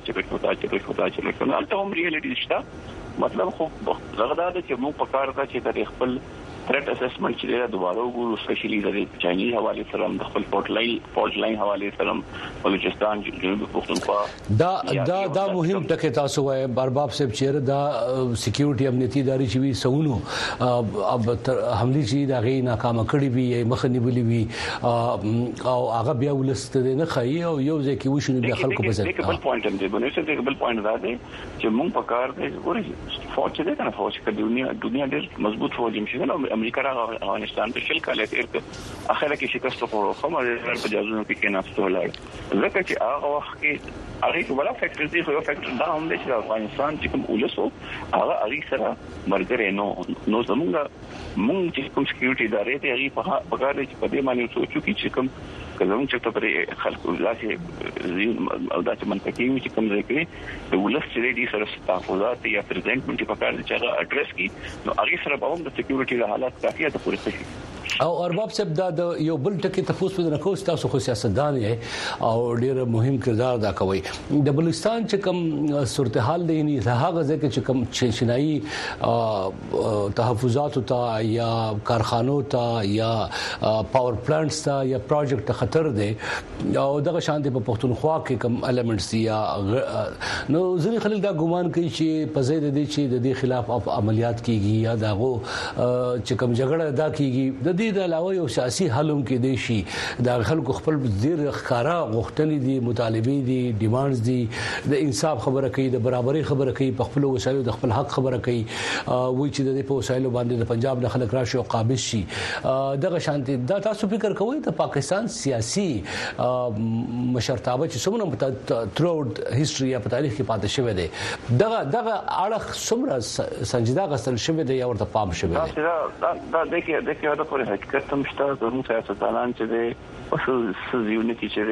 چې نو البته هم ریالټي شته مطلب خو زغدا د چې موږ په کار کې د خپل ثریټ اسسمنت چې دا دوباره وګورو سپیشلی د چاینیز حواله سره د خپل فورټ لاین حواله سره بلوچستان جنوبي پښتونخوا دا مهم ټکی تاسو وای بارباب صاحب چیرې دا سکیورټي امنیتي ادارې چې وي سونو اب حمله چې دا غي ناکامه کړي وي مخنی بلی وي او هغه بیا ولست نه خي او یو ځکه وښنه بیا خلکو په ځای بل پوینټ هم دی بنو څه بل پوینټ دا دی چې موږ په کار دی ورې فوج دې کنه فوج کې دنیا ډېر مضبوط فوج هم شي امریکا را افغانستان په شل کال کې اخره کې شکست خورو خو مې په جازونو کې ناستو لړ ځکه چې هغه وخت کې هغه ولا فیکټر دی خو فیکټر دا هم دی چې افغانستان چې کوم ولسو هغه هغه سره مرګره نو زمونږ چې کوم سکیورټي ادارې ته هغه په کار چې په دې معنی سوچو چې کوم کله چې ته پر خلکو لاسه او دا چې منطقي وي چې کوم ځای کې د ولس چې دې سره تحفظات یا پریزنټمنت په کار چې هغه اډریس کی نو هغه سره به هم د سکیورټي حالات کافي ته پوره شي او ارباب صاحب دا یو بل ټکی تاسو په نه کوم تاسو خو سیاستدان یې او ډیر مهم کردار ادا کوي د بلوچستان چې کوم صورتحال دی نه هغه ځکه چې کوم چینایي تحفظات ته یا کارخانو ته یا پاور پلانټس ته یا پروجیکټ خطر دی او دغه شانتي په پښتونخوا کې کوم ایلیمنټس یا نو ځینې خلک دا ګومان کوي چې په ځای د دې چې د دې خلاف عملیات کیږي یا دغه چې کوم جګړه ادا کیږي د دې د علاوه یو سیاسي حلم کې دی شي د خلکو خپل ډیر ښکارا غوښتنې دي مطالبه دي ډیمانډز دي د انصاف خبره کوي د برابرۍ خبره کوي په خپل وسایلو د خپل حق خبره کوي وای چې د په وسایلو باندې د پنجاب د خلک راشي او قابض شي دغه شانتي دا تاسو فکر کوئ د پاکستان سیاسي مشرتابه چې څومره تھرو اوټ هیستوري یا په تاریخ کې پاتې شوی دی دغه اړه څومره سنجیده غسل شوی دی یا ورته پام شوی دی دا دغه دا پر حقیقت هم شته زموږ سیاستوالان چې د اصل یونټي چې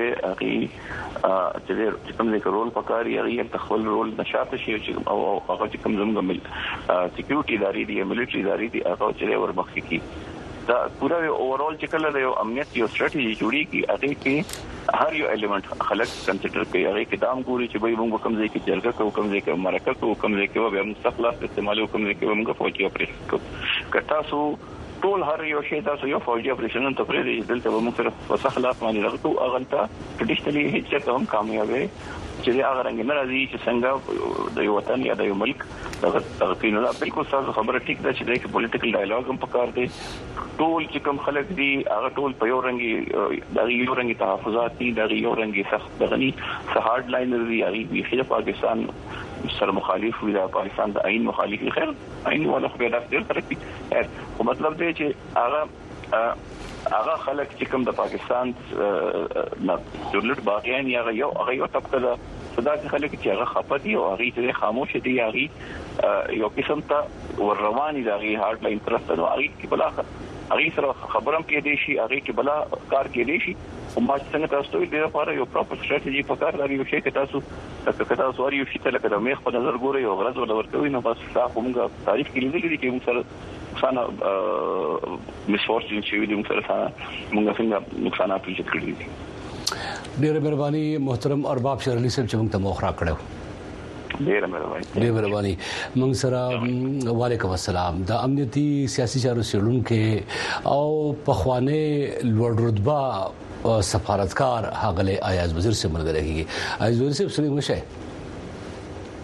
د چې کوم د رول پکاري هغه تخول رول نشاط شي او هغه چې کوم زموږ سکیورټي ادارې دي ملټري ادارې دي هغه چې ورمخکې کی دا پورا اوورال چې کله د امنیت یو استراتیژي جوړي کی هغه کې هر یو ایلیمنٹ خلک کنسیډر کوي هغه کې دام ګوري چې به موږ کوم ځای کې جرګه کوو کوم ځای کې مرکه کوو کوم ځای کې به مستقلات استعمالو کوم ځای کې موږ فوجي اپریشن کوو کټا سو ټول هر یو شی تاسو یو فوجي اپریشن ته پرې دی دلته موږ سره وسخلات باندې راغلو اغلطه ټریډیشنلی هیڅ ته هم کامیابه چې هغه رنګ نه راځي چې څنګه د یو وطن یا د یو ملک دغه کینو لا بالکل تاسو خبره ټیک ده چې د پولیټیکل ډایالوګ هم پکار دی ټول چې کوم خلک دي هغه ټول په یو رنګي د یو رنګي تحفظات دي د یو رنګي سخت دغني هارد لاینر دی هغه خو پاکستان سره مخالف وي د پاکستان د عین مخالف خیر عین ولا خو به ډیر فرق دي خو مطلب دی چې هغه خلک چې کوم د پاکستان نه دولت باغیان یا یو طبقه ده صدا خلک چې هغه خپدي او هغه چې خاموش دي هغه یو قسم ته ور رواني دغه هارد لاین ترسته نو هغه کې بل هغه سره خبرم کې دي شي هغه کې بل کار کې دي شي او ما څنګه تاسو ته د لپاره یو پراپر استراتیژي پکار لري یو شی کې تاسو وری یو شی ته لکه د میخ په نظر ګوري او غرض ولا ورکوي نو بس تاسو موږ تعریف کې لیدل دي چې موږ سره څنګه مسفورچون چې موږ سره موږ څنګه نقصانات پیښ کړی دي ډېر مهرباني محترم ارباب شیر علي صاحب چې موږ ته موخره کړو ډېر مهرباني موږ سره وعلیکم السلام د امنیتي سیاسي چارو سیړونکو او پخوانه لوړ رتبه سفارتکار حغله ایاز وزیر سے ملګری کیږي ایاز وزیر صاحب سلام مشه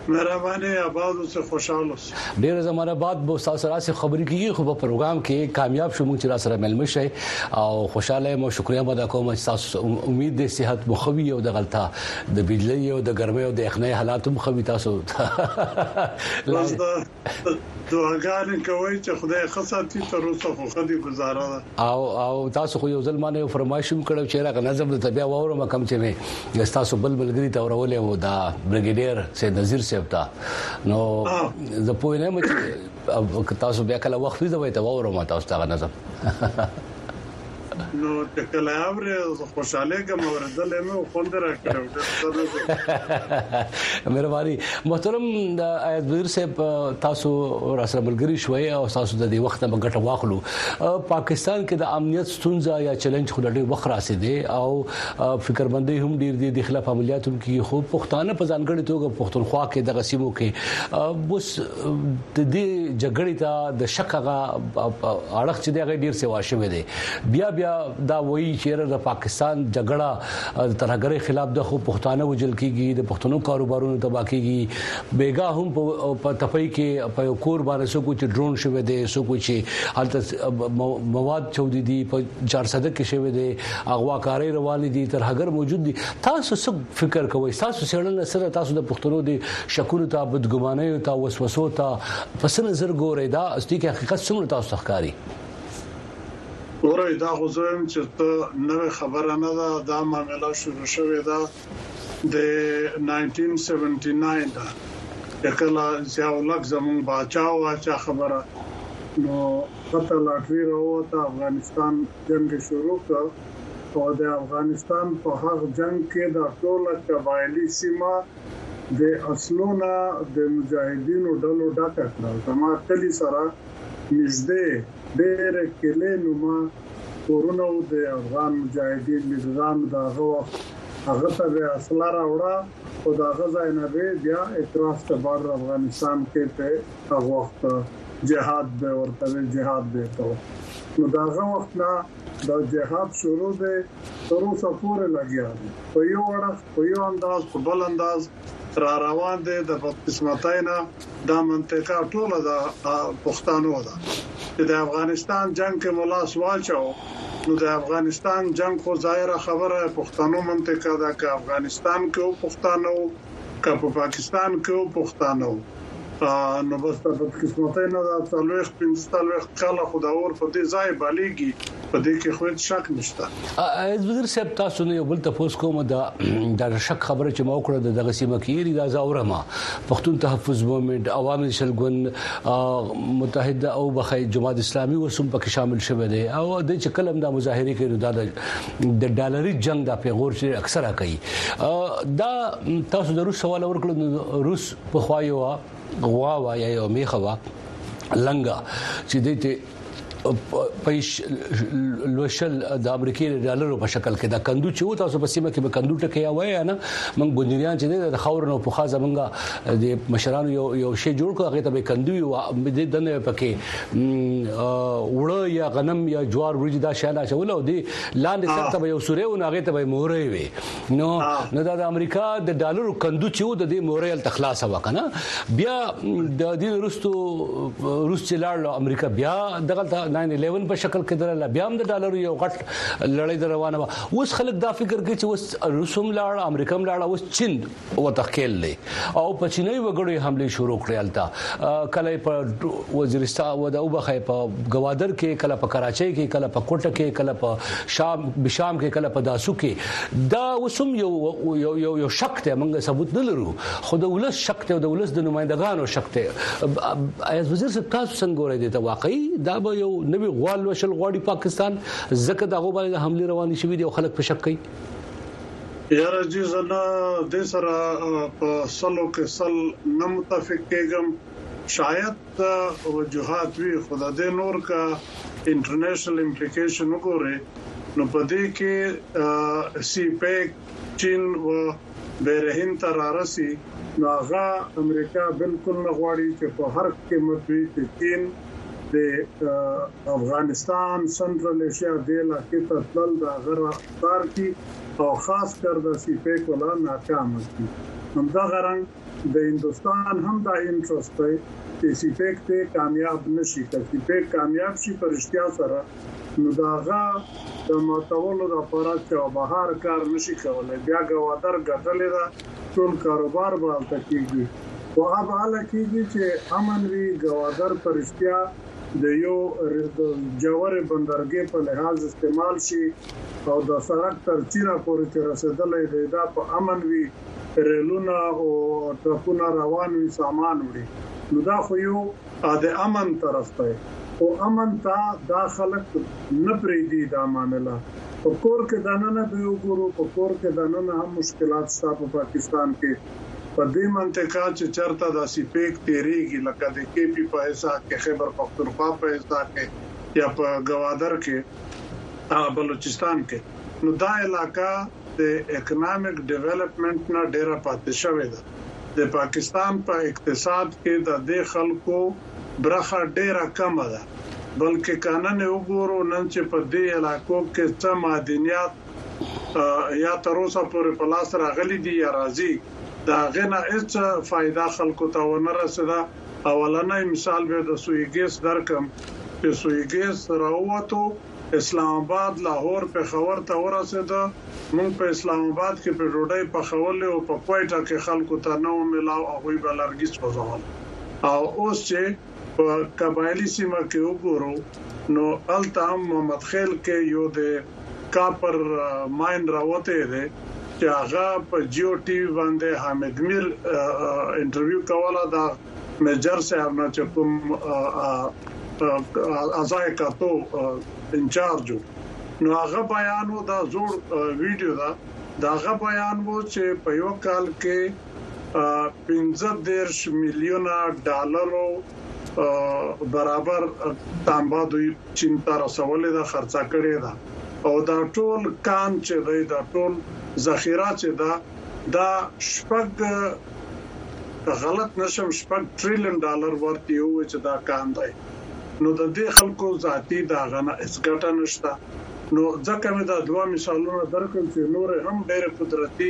مهرباني آباد اوسه خوشاله اوسه. ډیر زمانه بعد به تاسو سره خبرې کیږي خو په پروګرام کې کامیاب شوم چې را سره ملمه شي او خوشاله مو شکریا ادا کوم چې تاسو امید دې صحت مخوي او د غلطه د بجلی او د ګرمۍ او د یخنۍ حالات مخوي تاسو دعاګانې کوي چې خدای خاصاتي تر اوسه خو خدي گزاره ده او تاسو خو یو ځلمانه فرمایشم کړو چې راغ نظم ته بیا وورم کم چې مې تاسو بلګری ته ورولې و دا بریګیډیر سید نذیر صاحب ته نو زه په نه مې تاسو بیا کله وخت وځوي ته وورم تاسو ته نظم نو تکله امره خوشاله کوم ورزل مې خوند راکړو مهرباني محترم آیت وزیر صاحب تاسو راسره ملګری شوي او تاسو د دې وخت په ګټه واخلو پاکستان کې د امنیت ستونزه یا چیلنج خو ډېر وخت راسي او فکرمندي هم ډېر دي د خلاف عملیات هم کې خو پښتانه په ځانګړي توګه پښتونخوا کې د غسیمو کې بس د دې جګړې ته د شکغه اړخ چې دغه ډېر سیوا شوی دی بیا دا وایي چې د پاکستان جګړه ترهګرۍ خلاف د خو پښتانه وجل کیږي د پښتنو کاروبارونو تباہ کیږي بیګا هم په تپای کې په کور باندې سو کوم ډرون شوه دي سو کوم چې حالت مواد چودي دي په 400 کې شوه دي اغواکاري روانې دي ترهګر موجود دي تاسو څه فکر کوئ تاسو سره سره تاسو د پښتنو د شکونو ته بدګمانۍ ته وسوسو ته پس نظر ګورئ دا اصلي کې حقیقت څنګه تاسو ښکاری ورای دا غوښم چې ته نوې خبره نه دا معاملې شروع شوې ده د 1979 دا کله ځاولک زمون باچا خبره نو پته لاټري وروته افغانستان جنگ شروع کړ او د افغانستان په هغه جنگ کې د ټوله قبایلی سیمه د اصلونه د مجاهدینو ډلو ډاکه کړل زما کلی سره نږدې ډېر کله نو ما ورونو د افغان مجاهدین نظام دغه وخت هغه ته اصله راوړه او دغه ځای نه بیا اعتراف ته بار افغانستان کې ته هغه وخت جهاد به ورته جهاد به ته نو دغه وخت نه د جهاد شروع ده تر اوسه پورې لګیا دي په یو وړه په یو انداز په بل انداز را روان دي د قسمتاینا د منطقه ټوله د پښتانو ده د افغانستان جنگ کې مولا سواچو نو د افغانستان جنگ خو ظاهره خبره پښتنو منطقه ده که افغانستان کې پښتنو که په پاکستان کې پښتنو نو بس په قسمتاینا د څلوخ پنځتلوخ کله خداور په دې ځای باليږي په دې کې خو شک نشته وزیر صاحب تاسو نه بل تاسو کوم دا شک خبره چې مو کړه دغه سیمه کې دا زاورما پښتون تحفظ موومېنټ عوامي شلګون متحده او بخای جماعت اسلامي وسوم پکې شامل شوه دي او د چکلم دا مظاهره کوي د ډالري جنگ د پیغور چې اکثره کوي دا تاسو د روس سوال ورکړل روس په خوایو غوا یا یو میخوا لنګا چې دته پیش لوشل د امریکای ډالرو په شکل کې دا کندو چې و تاسو په سیمه کې به کندو ټکیا وای نه موږ ګوندریان چې د خاور نو په خاصه موږ د مشرانو یو شی جوړ کړو هغه ته به کندو او د دنه پکې وړه یا غنم یا جوار ورجی دا شاله چول او دی لاندې سره به یو سورې او هغه ته به مورې وي نو د امریکا د ډالرو کندو چې و د مورې تخلاص وکنه بیا د دې روس چې لاړ امریکا بیا دغه 9/11 په شکل کې درل بیا هم د ډالرو یو غټ لړۍ روانه و اوس خلک دا فکر کوي چې اوس روسوم لاړ امریکا هم لاړ اوس چین وتخیل لې او په چینی وګړي حمله شروع کړل تا کله په وزیرستان و د وبخې په گوادر کې کله په کراچۍ کې کله په کوټه کې کله په شام کې کله په داسو کې دا وسوم یو شک ته موږ ثبوت نه لرو خو د ولس شک ته د ولس د نمائندګانو شک ته ایاز وزیر صاحب تاسو څنګه ورې دي ته واقعي دا به یو نوی غوال وشل غواړي پاکستان زکه دغه باندې حمله روانې شوې دي او خلک په شک کوي یاره جی زنا د سره په سلو کې سل نه متفق کېږم شاید وجوهات وی خدای دې نور کا انټرنیشنل امپلیکیشن وګوره نو په دې کې سی پیک چین او بهرهند تر راسي ناغه امریکا بالکل نه غواړي چې په هر قیمت وی چې چین د افغانستان سنټرل ایشیا د علاقې ته تل د غره کار کی او خاص کر د سی پیک ولا ناکام دي همدا غرنګ د هندستان هم دا انټرست دی چې سیپیک ته کامیاب نشي چې سیپیک کامیاب شي پرشتیا سره نو داغه د ماتولو لپاره چې بهر کار نشي کولای بیا ګوادر ګټلې دا ټول کاروبار به تکیږي او هغه حاله کېږي چې امن وی ګوادر پرشتیا د یو جوړ بندرګې په لحاظ استعمال شي او د سړک تر چیرې پورې رسیدلې دی دا په امن وی ریلونه او ټرکونه روان وي سامان وړي نو دا خو یو د امن طرف ته او امن ته دا خلک نه پریدي دا معاملہ په کور کې دانه به وګورو په کور کې دانه هم مشکلات شته په پاکستان کې په دې منطقه چې چرته د سیپیک تیریږي لکه د کې پی په حساب کې خیبر پختونخوا په حساب کې یا په ګوادر کې بلوچستان کې نو دا علاقہ د اکونومیک ډیولپمنٹ نه ډیره پاتې شوې ده د پاکستان په اقتصاد کې د دې خلکو برخه ډیره کم ده بلکې قانون وګورو نن چې په دې علاقو کې څه معدنیات یا تر اوسه پورې په لاس راغلي دي یا راځي دا غنه هیڅ فائدہ خلکو ته ونه رسیدا اولنې مثال به د سویګیس درکم چې سویګیس راووتو اسلام آباد لاهور په خبر ته ورسېده موږ په اسلام آباد کې په ډوډۍ په خولې او په کوټه کې خلکو ته نو ملاو او وی بلارګیس وځول او اوس چې په قبایلی سیمه کې وګورو نو التام محمد خیل کې یو د کاپر ماین راوته ده چې هغه په جیو ټي وی باندې حامد میر انټرویو کوله دا میجر صاحب نه چې کوم ازای کاتو انچارج نو هغه بیان و دا زوړ ویډیو دا هغه بیان و چې په یو کال کې 15 میلیونه ډالرو برابر تانبا دوی چین ته رسولې دا خرڅه کړې ده او دا ټول کان چې دی دا ټول ذخیره چې دا شپږ غلط نشم شپږ ټریلیون ډالر ورته یو چې دا کان دی نو د دې خلکو ذاتی دا غنه اسګټه نشته نو ځکه مې دا دوه مثالونه درکړم چې نور هم ډېر قدرتي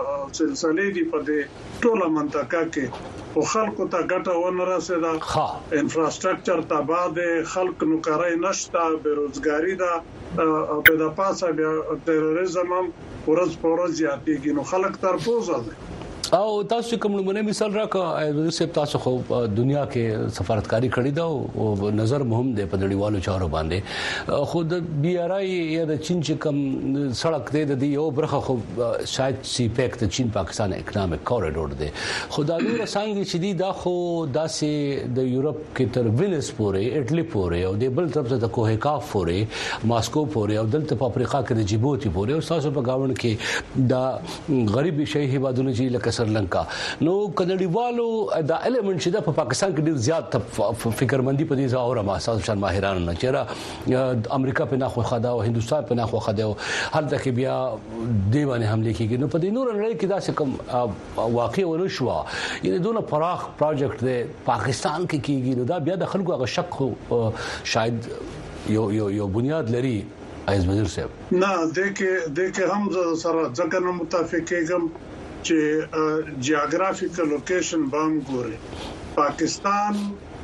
سلسلې دي په دې ټوله منطقه کې او خلکو ته ګټه ونه رسیدا انفراستراکچر تباہ ده خلک نوکرای نشته بیروزګاری ده او په د پاسه بیا تروریزم هم ورځ په ورځ زیاتېږي نو خلک ترپوزه ده او تاسو کوم نمونه مثال راکړه چې تاسو خو دنیا کې سفارتکاری کړې ده او نظر مهم ده په نړیوالو چارو باندې خو د بي ار آی یا د چین چې کوم سړک دی د یو برخه خو شاید سی پیک د چین پاکستان اکونومیک کوریډور دی خو دا نور څنګه چې دی دا خو داسې د یورپ کې تر وینس پورې اټلی پورې او د بل طرف ته کوه کاف پورې ماسکو پورې او دلته په افریقا کې د جیبوتی پورې او تاسو په گاوند کې دا غریب شي هیوادونه چې لکه سریلانکا نو کډړیوالو دا الیمنٹ چې د پاکستان کې ډیر زیات فکرمندي په دې ځاور ما اساس شان ماهران نه چیرې امریکا په ناخو خدا او هندستان په ناخو خدا او هر دغه بیا دیوانه حمله کیږي نو په دې نور لړۍ کې دا څه کوم واقع ونه شو یعنی دونه فراخ پروجیکټ دی پاکستان کې کیږي نو دا بیا د خلکو هغه شک شاید یو بنیاد لري عزیز وزیر صاحب نه دغه هم سره ځکه نه متفقېږم چې جیوغرافیکل لوکیشن بام ګوري پاکستان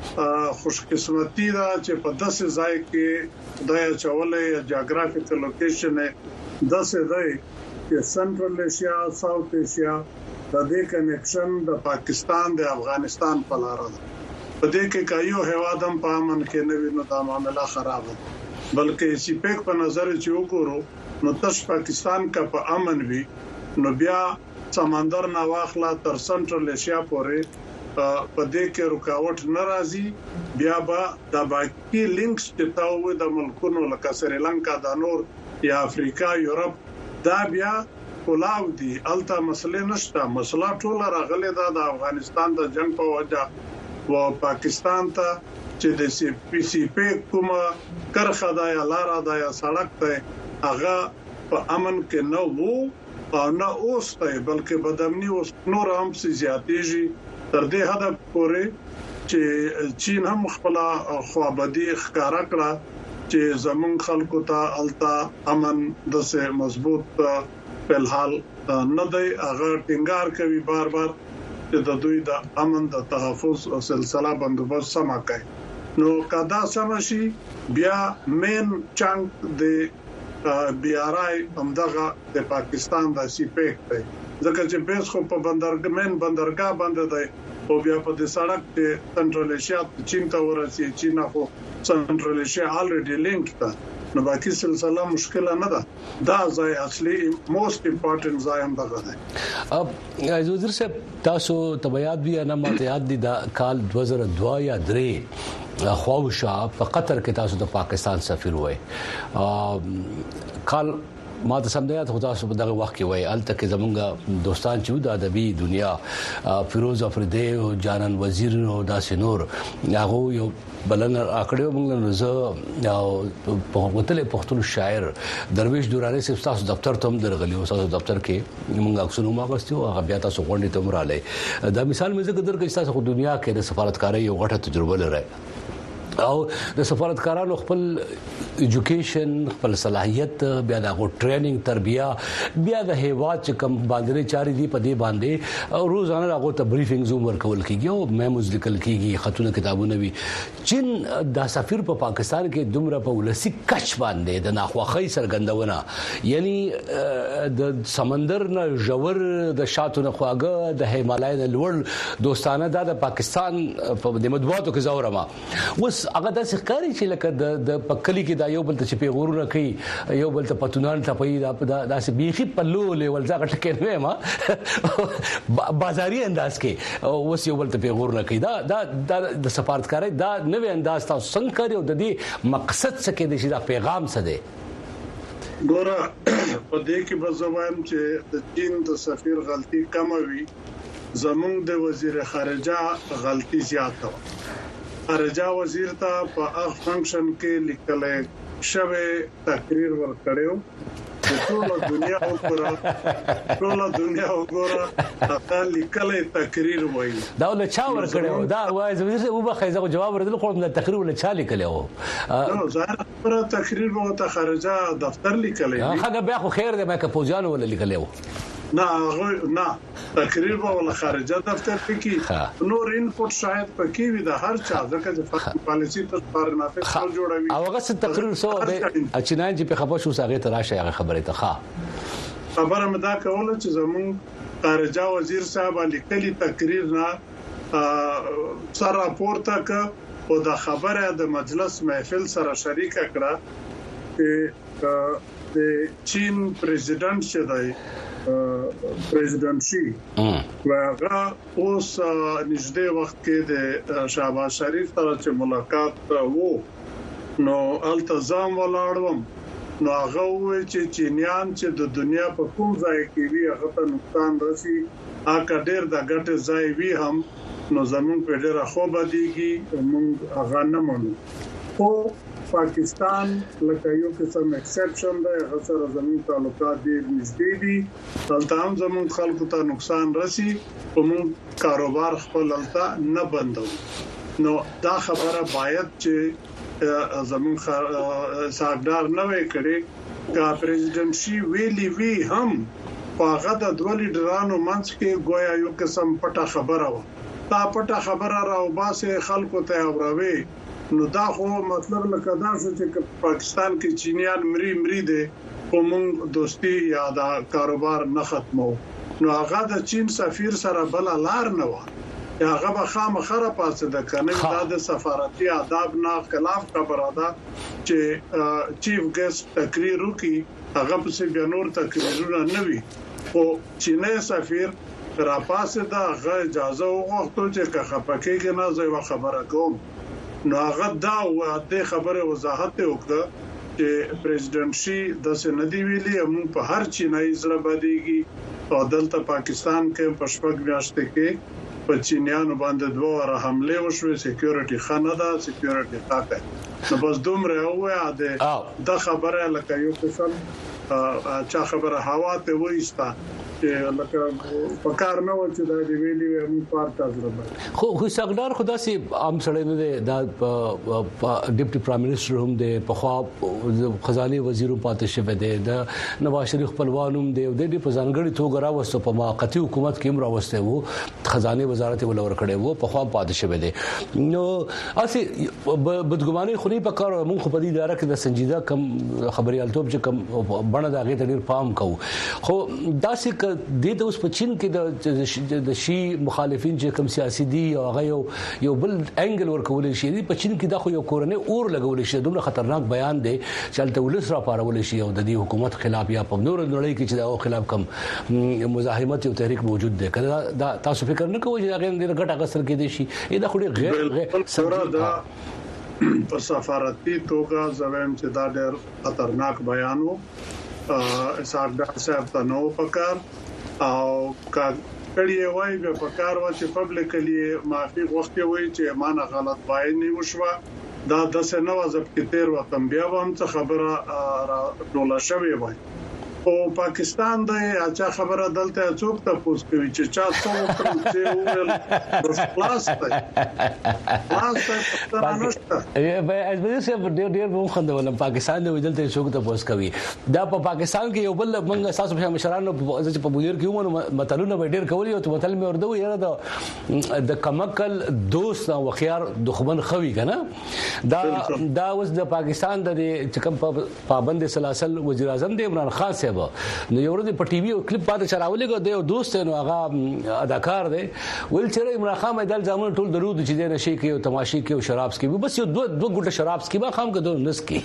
خوش قسمتی دا چې په 10 ځای کې د چولې جیوغرافیکل لوکیشن 10 ځای چې سنټرل ایشیا ساوث ایشیا د دې کنیکشن د پاکستان د افغانستان په لار ده په دې کې کایو هوادم په امن کې نوې نو دا معاملہ خراب ده بلکې سیپیک په نظر چې وګورو نو تش پاکستان کا په امن وي نو بیا سمندر نه واخلا تر سنټرل ایشیا پورې په دې کې رکاوټ ناراضي بیا به د باقي لینکس چې تاوه د ملکونو لکه سریلانکا د نور یا افریقا یورپ دا بیا کولاو دي الته مسلې نشته مسله ټول راغلي د افغانستان د جنگ په وجه و پاکستان ته چې د سی پی کومه کرخه دا یا لار دا یا سړک ته هغه په امن کې نه وو او نه اوس ته بلکې بدامني اوس نور هم زیاتېږي تر دې حد پورې چې چین هم خپل خوابدي ښکارا کړه چې زمون خلکو ته التا امن د سه مضبوط په الحال نه دی هغه ټینګار کوي بار بار چې د دوی د امن د تحفظ او سلسله بندوبست سم کوي نو کدا سم شي بیا مین چانک د بیارای همدغه د پاکستان د سیپیک دی ځکه چې بیس خو په بندرګاه باندې دی او بیا په دې سړک ته سنټرل ایشیا چین ته ورسي چین خو سنټرل ایشیا الریډي لینک ده نو باقي سلسله مشکله نه ده دا ځای اصلي موست امپورټنت ځای هم ده اب وزیر صاحب تاسو تبعات بیا نه ماته یاد دي د کال 2002 یا 3 خواوشا په قطر کې تاسو د پاکستان سفیر وای کال ما ته سمدیات خدا سو په دغه وخت کې وای الته کې زمونږ دوستان چې د ادبي دنیا فیروز افریدی او جانان وزیر او داسې نور هغه یو بلن اکړیو موږ نو زه او په وتلې پښتون شاعر درویش دوراني صاحب تاسو دفتر ته هم درغلی او تاسو دفتر کې موږ اکسونو ما غستیو هغه بیا تاسو غونډې ته مراله دا مثال مې ذکر درکې تاسو په دنیا کې د سفارتکارۍ یو غټه تجربه لرئ او د سفارتکارانو خپل ایجوکیشن خپل صلاحیت بیا د ټریننګ تربیه بیا د هیواد چې کم باندې چاري دی په دې باندې روزانه هغه ته بریفینګ زوم ورکول کیږي او میموز لیکل کیږي خطونه کتابونه وي چین د سفیر په پاکستان کې دومره په ولسی کچ باندې د ناخواخی سرګندونه یعنی د سمندر نه جوور د شاتو نه خواګه د هیمالای نه لوړ دوستانه د پاکستان په د مطبوعاتو کې زورما وس هغه د ښکاری چې لکه د پکلی کې دا یو بل ته په غورونه کوي یو بل ته پتونان ته پي دا داسې بيخي پلو لیول ځکه ټکه نه ما بازاري انداز کې اوس یو بل ته په غورونه کوي دا د سفارتکارۍ دا نوې انداز تاسو څنګه کوي او د دې مقصد څه کې د شي دا پیغام څه دی ګوره په دې کې به زموږ چې د چین د سفیر غلطي کم وي زموږ د وزیر خارجه غلطي زیاته خارجه وزیر ته په هغه فنکشن کې لیکل شوی تقریر ورکړیو ټول دنیا وګوره هغه لیکل تقریر وایي دا له چا ورکړیو دا وایي زه به خیزه جواب ورکړم خو د تقریر له چا لیکلو نو ظاهر پر تقریر وته خارجه دفتر لیکل هغه بیا خو خیر دی مې کپوجان ول لیکلو نه تقریر ولا خارجه دفتر کې نور انپوټ شاید پکې وي د هر چا ځکه چې پالیسی تر پر نافذ جوړوي او هغه څه تقریر سو د اچنان چې په خبر شو ساغه تراشه هغه خبره ته خبره مدا کوله چې زمون خارجه وزیر صاحب لیکلي تقریر نه سره راپورته ک او د خبره د مجلس محفل سره شریک کړه چې د چین پریزیدنت شه دی پریزیدنت شي هغه اوس نږدې وخت کې د شهباز شریف سره چې ملاقات وو نو التزام ولاړم نو هغه وایي چې چینیان چې د دنیا په کوم ځای کې وی هغه ته نقصان رسي هغه ډېر د ګټه ځای وی هم نو زمون په ډېر خو بدیږي موږ هغه نه مونږ خو پاکستان لکه یو قسم ایکسپشن دی هغه سره زموږ تعلقات ډېر نږدې دي دلته هم زموږ خلکو ته نقصان رسي او موږ کاروبار خپل دلته نه بندو نو دا خبره باید چې زموږ صاحبدار نه وي کړي کا پریزیدنت شي ویلي وی هم هغه د دوه لیډرانو منځ کې گویا یو قسم پټه خبره و دا پټه خبره راو باسه خلکو ته اوروي نو دا خو مطلب لکه دا چې پاکستان کې چینیان مری دي او موږ دوستي یا دا کاروبار نه ختمو نو هغه د چین سفیر سره بل لار نه و یا هغه به خامخره پاسه د کنه دا د سفارتي آداب نه خلاف خبره ده چې چیف ګیسټ تقریر وکي هغه په څیر بیا نور تقریرونه نه وي او چینه سفیر را پاسه دا غو اجازه وغوښتو چې خپکه نه زوی خبره کوم نو هغه دا د خبره وضاحت وکړه چې پریزیدنت شي د سندي ویلي هم په هر چینایي سره بدیږي او دلته پاکستان کې پښپک میاشتې کې په چینیانو باندې دوه حمله وشوه سکیورټي خانه ده سکیورټي طاقت نو بس دومره وایي د خبره لکه یو قسم چا خبره هوا ته وایستا چې لکه پکار نه و چې دا دی ویلي موږ پار تجربه خو ساګدار خدا سي عام سړی نه دی دا ډیپټي پرایم منسٹر هم دی په خوا خزانه وزیر پاتې شوی دی د نواز شریف خپلوانوم دی د دې په ځانګړي توګه راوستو په موقتی حکومت کې هم راوسته وو خزانه وزارت ولور کړي وو په خوا پاتې شوی دی نو اسی بدګماني خوري په کار مونږ په دې اداره کې د سنجیده کم خبريالتوب چې کم بڼه دا غي ډیر پام کوو خو دا چې د اوس په چین کې د شي مخالفین چې کوم سیاسي دي او هغه یو بل انګل ورکول شي په چین کې دا خو یو کورنۍ اور لګول شي دومره خطرناک بیان دی چې الته ولس را پارول شي او د دې حکومت خلاف یا په نور نړۍ کې چې دا خلاف کم مزاحمت او تحریک موجود دی کله دا تاسو فکر نه کوئ چې دا غیر ګټه غسر کې دي شي دا خو غیر سره دا په سفارتي توګه زویم چې دا ډېر خطرناک بیان وو اسحاق صاحب ته نو پکار او کړي وای په پکار و چې پبلکلی معافي وخت وي چې مانه غلط بیان نه وشو دا د سنو ځب کې تیر وختم بیا هم څه خبره ډوله شوی وای او پاکستان د اچھا خبره دلته څوک ته پوس کوي چې چا څو تر څه ویل خلاص ته به ازبدي سه ډېر مو خندول پاکستان د دلته څوک ته پوس کوي دا په پاکستان کې یو بل منګ اساس په مشرانو په بویر کې ومنو متلونه ډېر کوي او متل مې ورده یره د کمکل دوست او خيار دښمن خوي کنه دا اوس د پاکستان د چکم پابند سلاسل وزیر اعظم د عمران خان صاحب نو یو ورځ په ټي وي او کلیپ پاتې چراولې د یو دوست نو هغه اداکار دی ول چې عمران خان مېدل ځامن ټول درود چې د نشي کې او تماشي کې او شراب کې بس یو دوه ګوټه شراب کې به خام کې دوه نس کې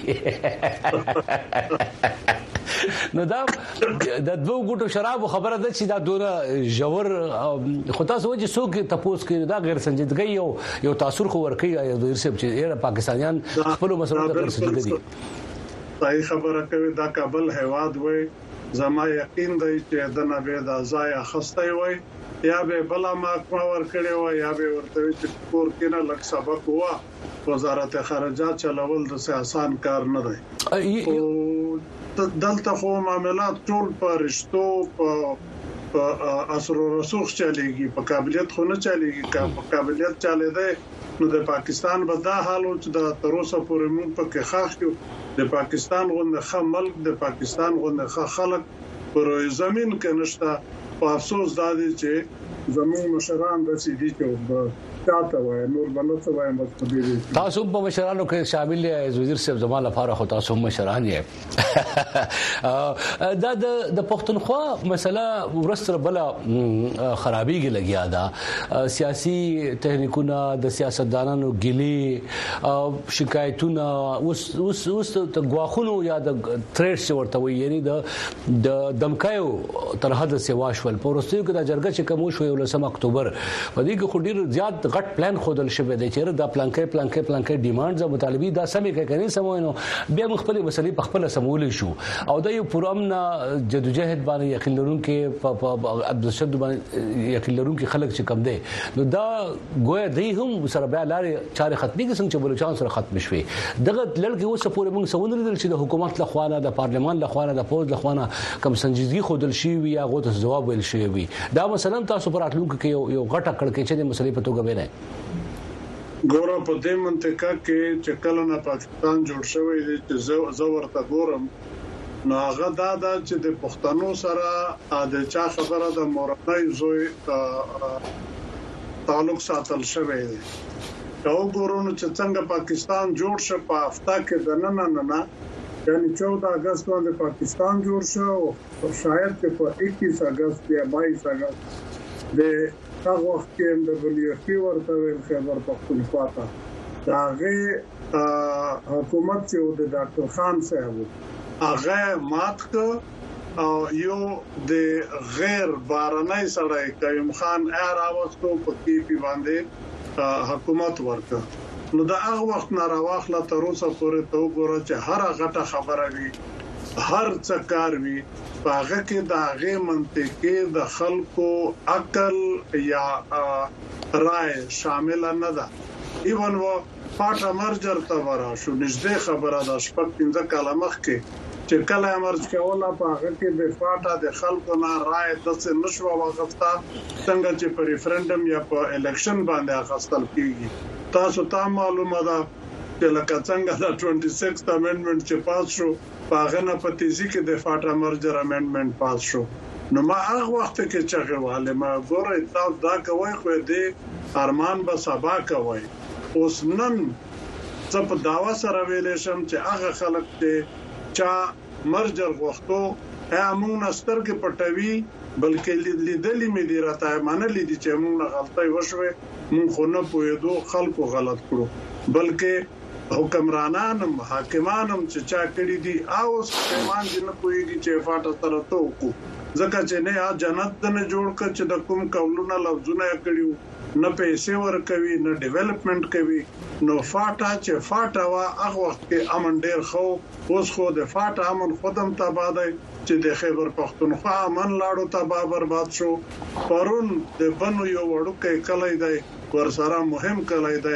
نو دا د دوه ګوټو شراب خبره ده چې دا دوه جوور خو تاسو چې څوک تاسو کې دا غیر سنجیدګي یو تاثیر خو ورکي یا د ارسب چې پاکستانیان خپل مسله ته رسیدلي دي صحیح خبره کوي دا کابل هواد وای زما یقین دی چې د نبی د ځای خسته وای یا به بلا ما ور کړی وای یا به ورته چې کور کې نه لک سبق وا وزارت خارجه چلول د آسان کار نه دی او دلته خو معاملات ټول په رشتو په اثر رسوخ چلیږي په قابلیت خو نه چلیږي په قابلیت چلی دی نو د پاکستان به دا حال چې د تروسه پورې مونږ په کې خاص یو د پاکستان غونډه خه ملک د پاکستان غونډه خه خلک پر زمين کې نشته په افسوس دا دي چې زموږ مشران د سيدي چې چاته وای نور بنوڅ وای بس په دې تاسو په مشرانو کې شامل یې وزیر صاحب زمال لپاره خو تاسو مشران یې دا د پښتونخوا مسله ورسره بل خرابېږي لګیا دا سیاسي تحریکونه د سیاستدانانو ګلي شکایتونه اوس ته غواخونو یا د تریټس ورته وي یعنی د دمکایو تر حد سیوا شول په ورستیو کې د جرګه چې کوم شو 19 اکتوبر په دې کې خډیر زیات غټ پلان خودل شوی دی چې دا پلانکې ډیمانډز او مطالبې دا سمې کوي سموینو بیا مخبل مسلې په خپل سمول شو او دا یو پرامن جدوجہد باندې یقین لرونکو په عبدالشد باندې یقین لرونکو خلک چې کم دي نو دا ګویا دی هم سره بیا لارې چارې ختمي کې څنګه چې بلوچستان سره ختم شوي دغه لړګي اوس پورې موږ سونه لیدل چې د حکومت له خوانه د پارلمان له خوانه د پوز له خوانه کم سنجیدګي خودل شي یا غوته جواب ویل شي وي دا مثلا تاسو پر اتلونکو کې یو غټه کړکې چې د مسلې په توګه وینئ ګوره په دې منطقه کې چې کله نه پاکستان جوړ شوی دی چې زه ورته ګورم نو هغه دا چې د پښتنو سره د چا خبره د مورنۍ زوی تعلق ساتل شوی دی دا وګورئ چې څنګه پاکستان جوړ شو په هفته کې د نه یعنی 14 اگست باندې پاکستان جوړ شو او شاید چې په 21 اگست یا 22 اگست د هغه وخت کې د بلیفي ورته ویل خبر پښتونخوا ته دا غي حکومت چې د ډاکټر خان صاحب هغه مات کو او یو د غیر بارنۍ سړی کریم خان راوستو په کې پی باندې حکومت ورته نو دا هغه وخت نه راوخله تر اوسه پورې ته وګوره چې هر غټه خبره وي هر څه کار وي هغه کې د هغه منطقي د خلکو عقل یا رائے شامل نه ده ایون و پاټه مرجر ته ورا شو نږدې خبره د شپږ 15 کاله مخکې چې کله امرج کوله په هغه کې د فاټا د خلکو نه رائے د څه نشو واغستا څنګه چې په ریفرندم یا په الیکشن باندې اخستل کیږي تاسو ته معلومه ده چې لکه څنګه د 26th امندمنت چې پاس شو هغه نه په تیزی کې د فاټا مرجر امندمنت پاس شو نو ما هغه وخت کې چې غواړم ما ګوره تاسو دا کوي خو دې ارمان به سبا کوي اوس نن زه په داوا سره ویلې شم چې هغه خلک ته چا مرجر غوښتو همون سترګې پټوي بلکې لیدلې مې دی راته منلې دي چې موږ غلطي وشوه موږ خو نه پوهېدو خلکو غلط کړو بلکې حکمرانانم حاکمانم چې چا کړی دي او سیمان دې نه پوهېږي چې فاټا سره توکو ځکه چې نه جنت نه جوړ کړ چې د کوم کولونه لفظونه کړیو نه پیسې ورکوي نه ډیولپمنٹ کوي نو فاټا چې فاټا وا هغه وخت کې امن ډیر خو اوس خو د فاټا امن خودم تباہ دی چې د خیبر پختونخوا امن لاړو تباہ برباد شو پرون د بنو یو وړوکی کلی دی ورسره مهم کلی دی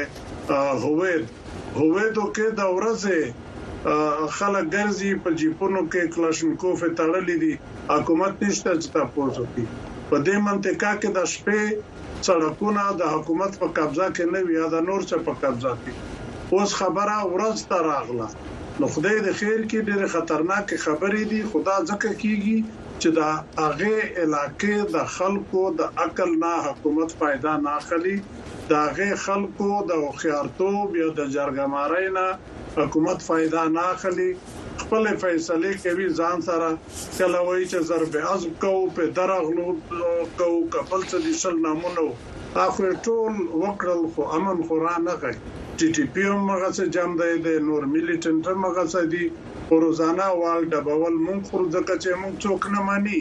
هویدو کې د ورځې خلک ګرځي په جیپونو کې کلاشینکوف تړلې دي حکومت نشته چې تاسو کوي په دې منطقه کې د شپې سړکونه د حکومت په قبضه کې نه وي دا نور څه په قبضه کې اوس خبره ورځ ته راغله نو خدای د خیر کې ډېر خطرناک خبرې دي خدا ځکه کیږي چې دا هغه علاقې د خلکو د عقل نه حکومت فائدہ نه اخلي دا هغه خلکو د خيارتوب یا د جرګمارۍ نه حکومت فائدہ نه اخلي خپل فیصله کوي ځان سره کله وایي چې ضرب عزم کو په درغلو کو کفل څه دي شل نامونو اخر ټول وکړل خو امن قران نه کوي ټي ټي پی هم هغه څه جام دی د نور میلیټنټ هم هغه څه دي روزانه وال ډبول مونږ خو ځکه چې مونږ څوک نه مانی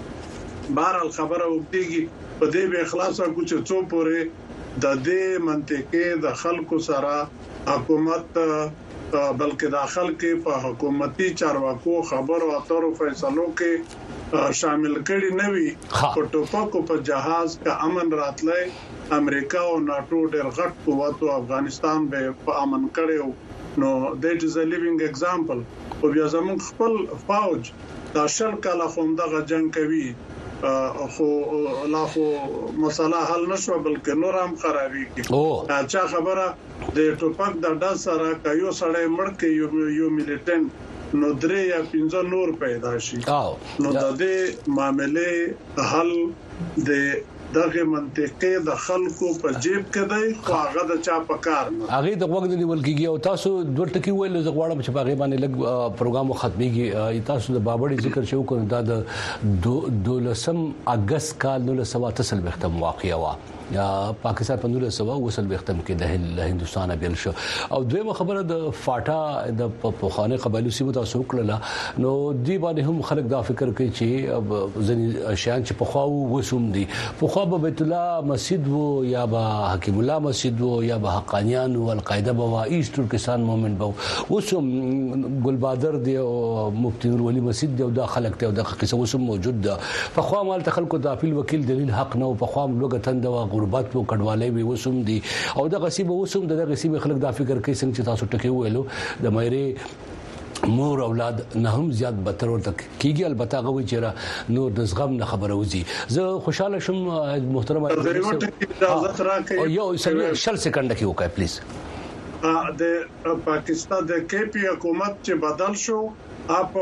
بهر خبره وکړي په دې به اخلاص او کوڅه څو پورې د دې منطقې د خلکو سره حکومت بلکې داخل کې په حکومتي چارواکو خبرو اترو فیصلو کې شامل کړي نه وي په ټوپکو په جهاز کا امن راتلای امریکا او ناتو ډېر غټ قوتو افغانستان به په امن کړو نو دیٹ از ا لیوینګ اگزامپل او بیا زموږ خپل فوج دا شل کاله خوندغه جنگ کوي خو لا خو مسله حل نشو بلکې نور هم خرابېږي چا خبره د ټوپک د ډز سره کایو سړی مړ کې یو میلیټنټ نو درې یا 15 نور پیدا شي نو د دې معاملې حل د دغه منطقې د خلکو په جیب کې دی خو هغه د چا په کار نه هغه د وګړو نیول کیږي او تاسو دوه ټکی ویل زه غواړم چې په هغه باندې لګ پروګرام ختميږي تاسو د بابړي ذکر شو کو دا د 12 اگست کال 1993 ختم واقعیا وا پاکستان په 1990 ختم کې د هندستان بیل شو او دویمه خبره د فاټا د پوخانه قبایلو سیمه تاسو کړل نو دی باندې هم خلک دا فکر کوي چې ځنی شیان چې په خواو وسوم دي په خوا به بیت الله مسجد وو یا به حکیم الله مسجد وو یا به حقانیان او القاعده به ایست ترکستان مومنت به وسوم ګلبادر دی او مفتی نور ولی مسجد دی او د خلک ته د قصه وسوم موجود ده په خوا مال خلکو د اپیل وکیل دلیل حق نه په خوا لوګ تند غربت او کډوالۍ به وسوم دي او د غصیب وسوم د غصیب خلک دا فکر کوي څنګه چې تاسو ټکی ویلو د مېره مور اولاد نه هم زیات بدتر ورته کیږي البته غوي چې نور د زغم نه خبره وزي زه خوشاله شم محترم اجازه راکړئ یو شل سکند کې وکای پلیز د پاکستان د کې پی حکومت چې بدل شو اپ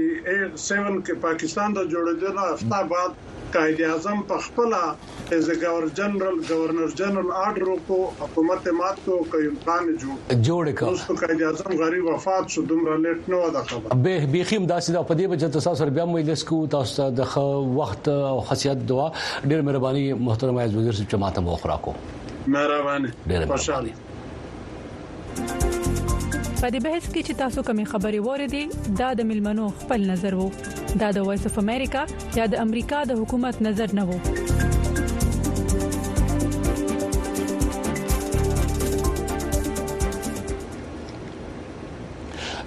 47 کې پاکستان د جوړېدو نه هفته بعد قائد اعظم په خپل از گورنر جنرال آرډر کو حکومت مات کو قیوم خان جوړ کړ اوس قائد اعظم غریب وفات شو دومره لیټ نه ودا خبر به بيخیم داسې د پدې بچ تاسو سره بیا مجلس کو تاسو د وخت او خاصیت دعا ډېر مهرباني محترم عزیز وزیر صاحب جماعت مخرا کو مهرباني خوشاله په دې بحث کې چې تاسو کومې خبرې وریدي دا د ملمنو خپل نظر وو دا د وایس اف امریکا یا د امریکا د حکومت نظر نه وو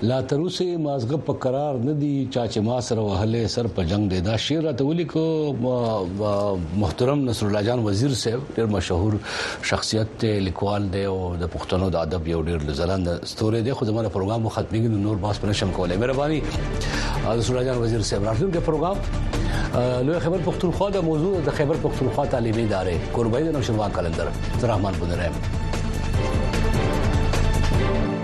لا تروسه مازغه په قرار نه دي چې ما سره وهله سر په جنگ دی. دا شعر راته ولیکو محترم نصر الله جان وزیر صاحب، ډېر مشهور شخصیت لیکوال دی او د پښتنو د ادب یو ډېر ځلند ستوري دی. خو زموږ پروګرام ختمېږي نور باس پر نشم کولای. مهرباني نصر الله جان وزیر صاحب راتلونکي پروګرام لوی خیبر پختونخوا د موضوع د خیبر پختونخوا تعلیمي ادارې قربای د نوشروان کلندر. عبدالرحمن بنرام.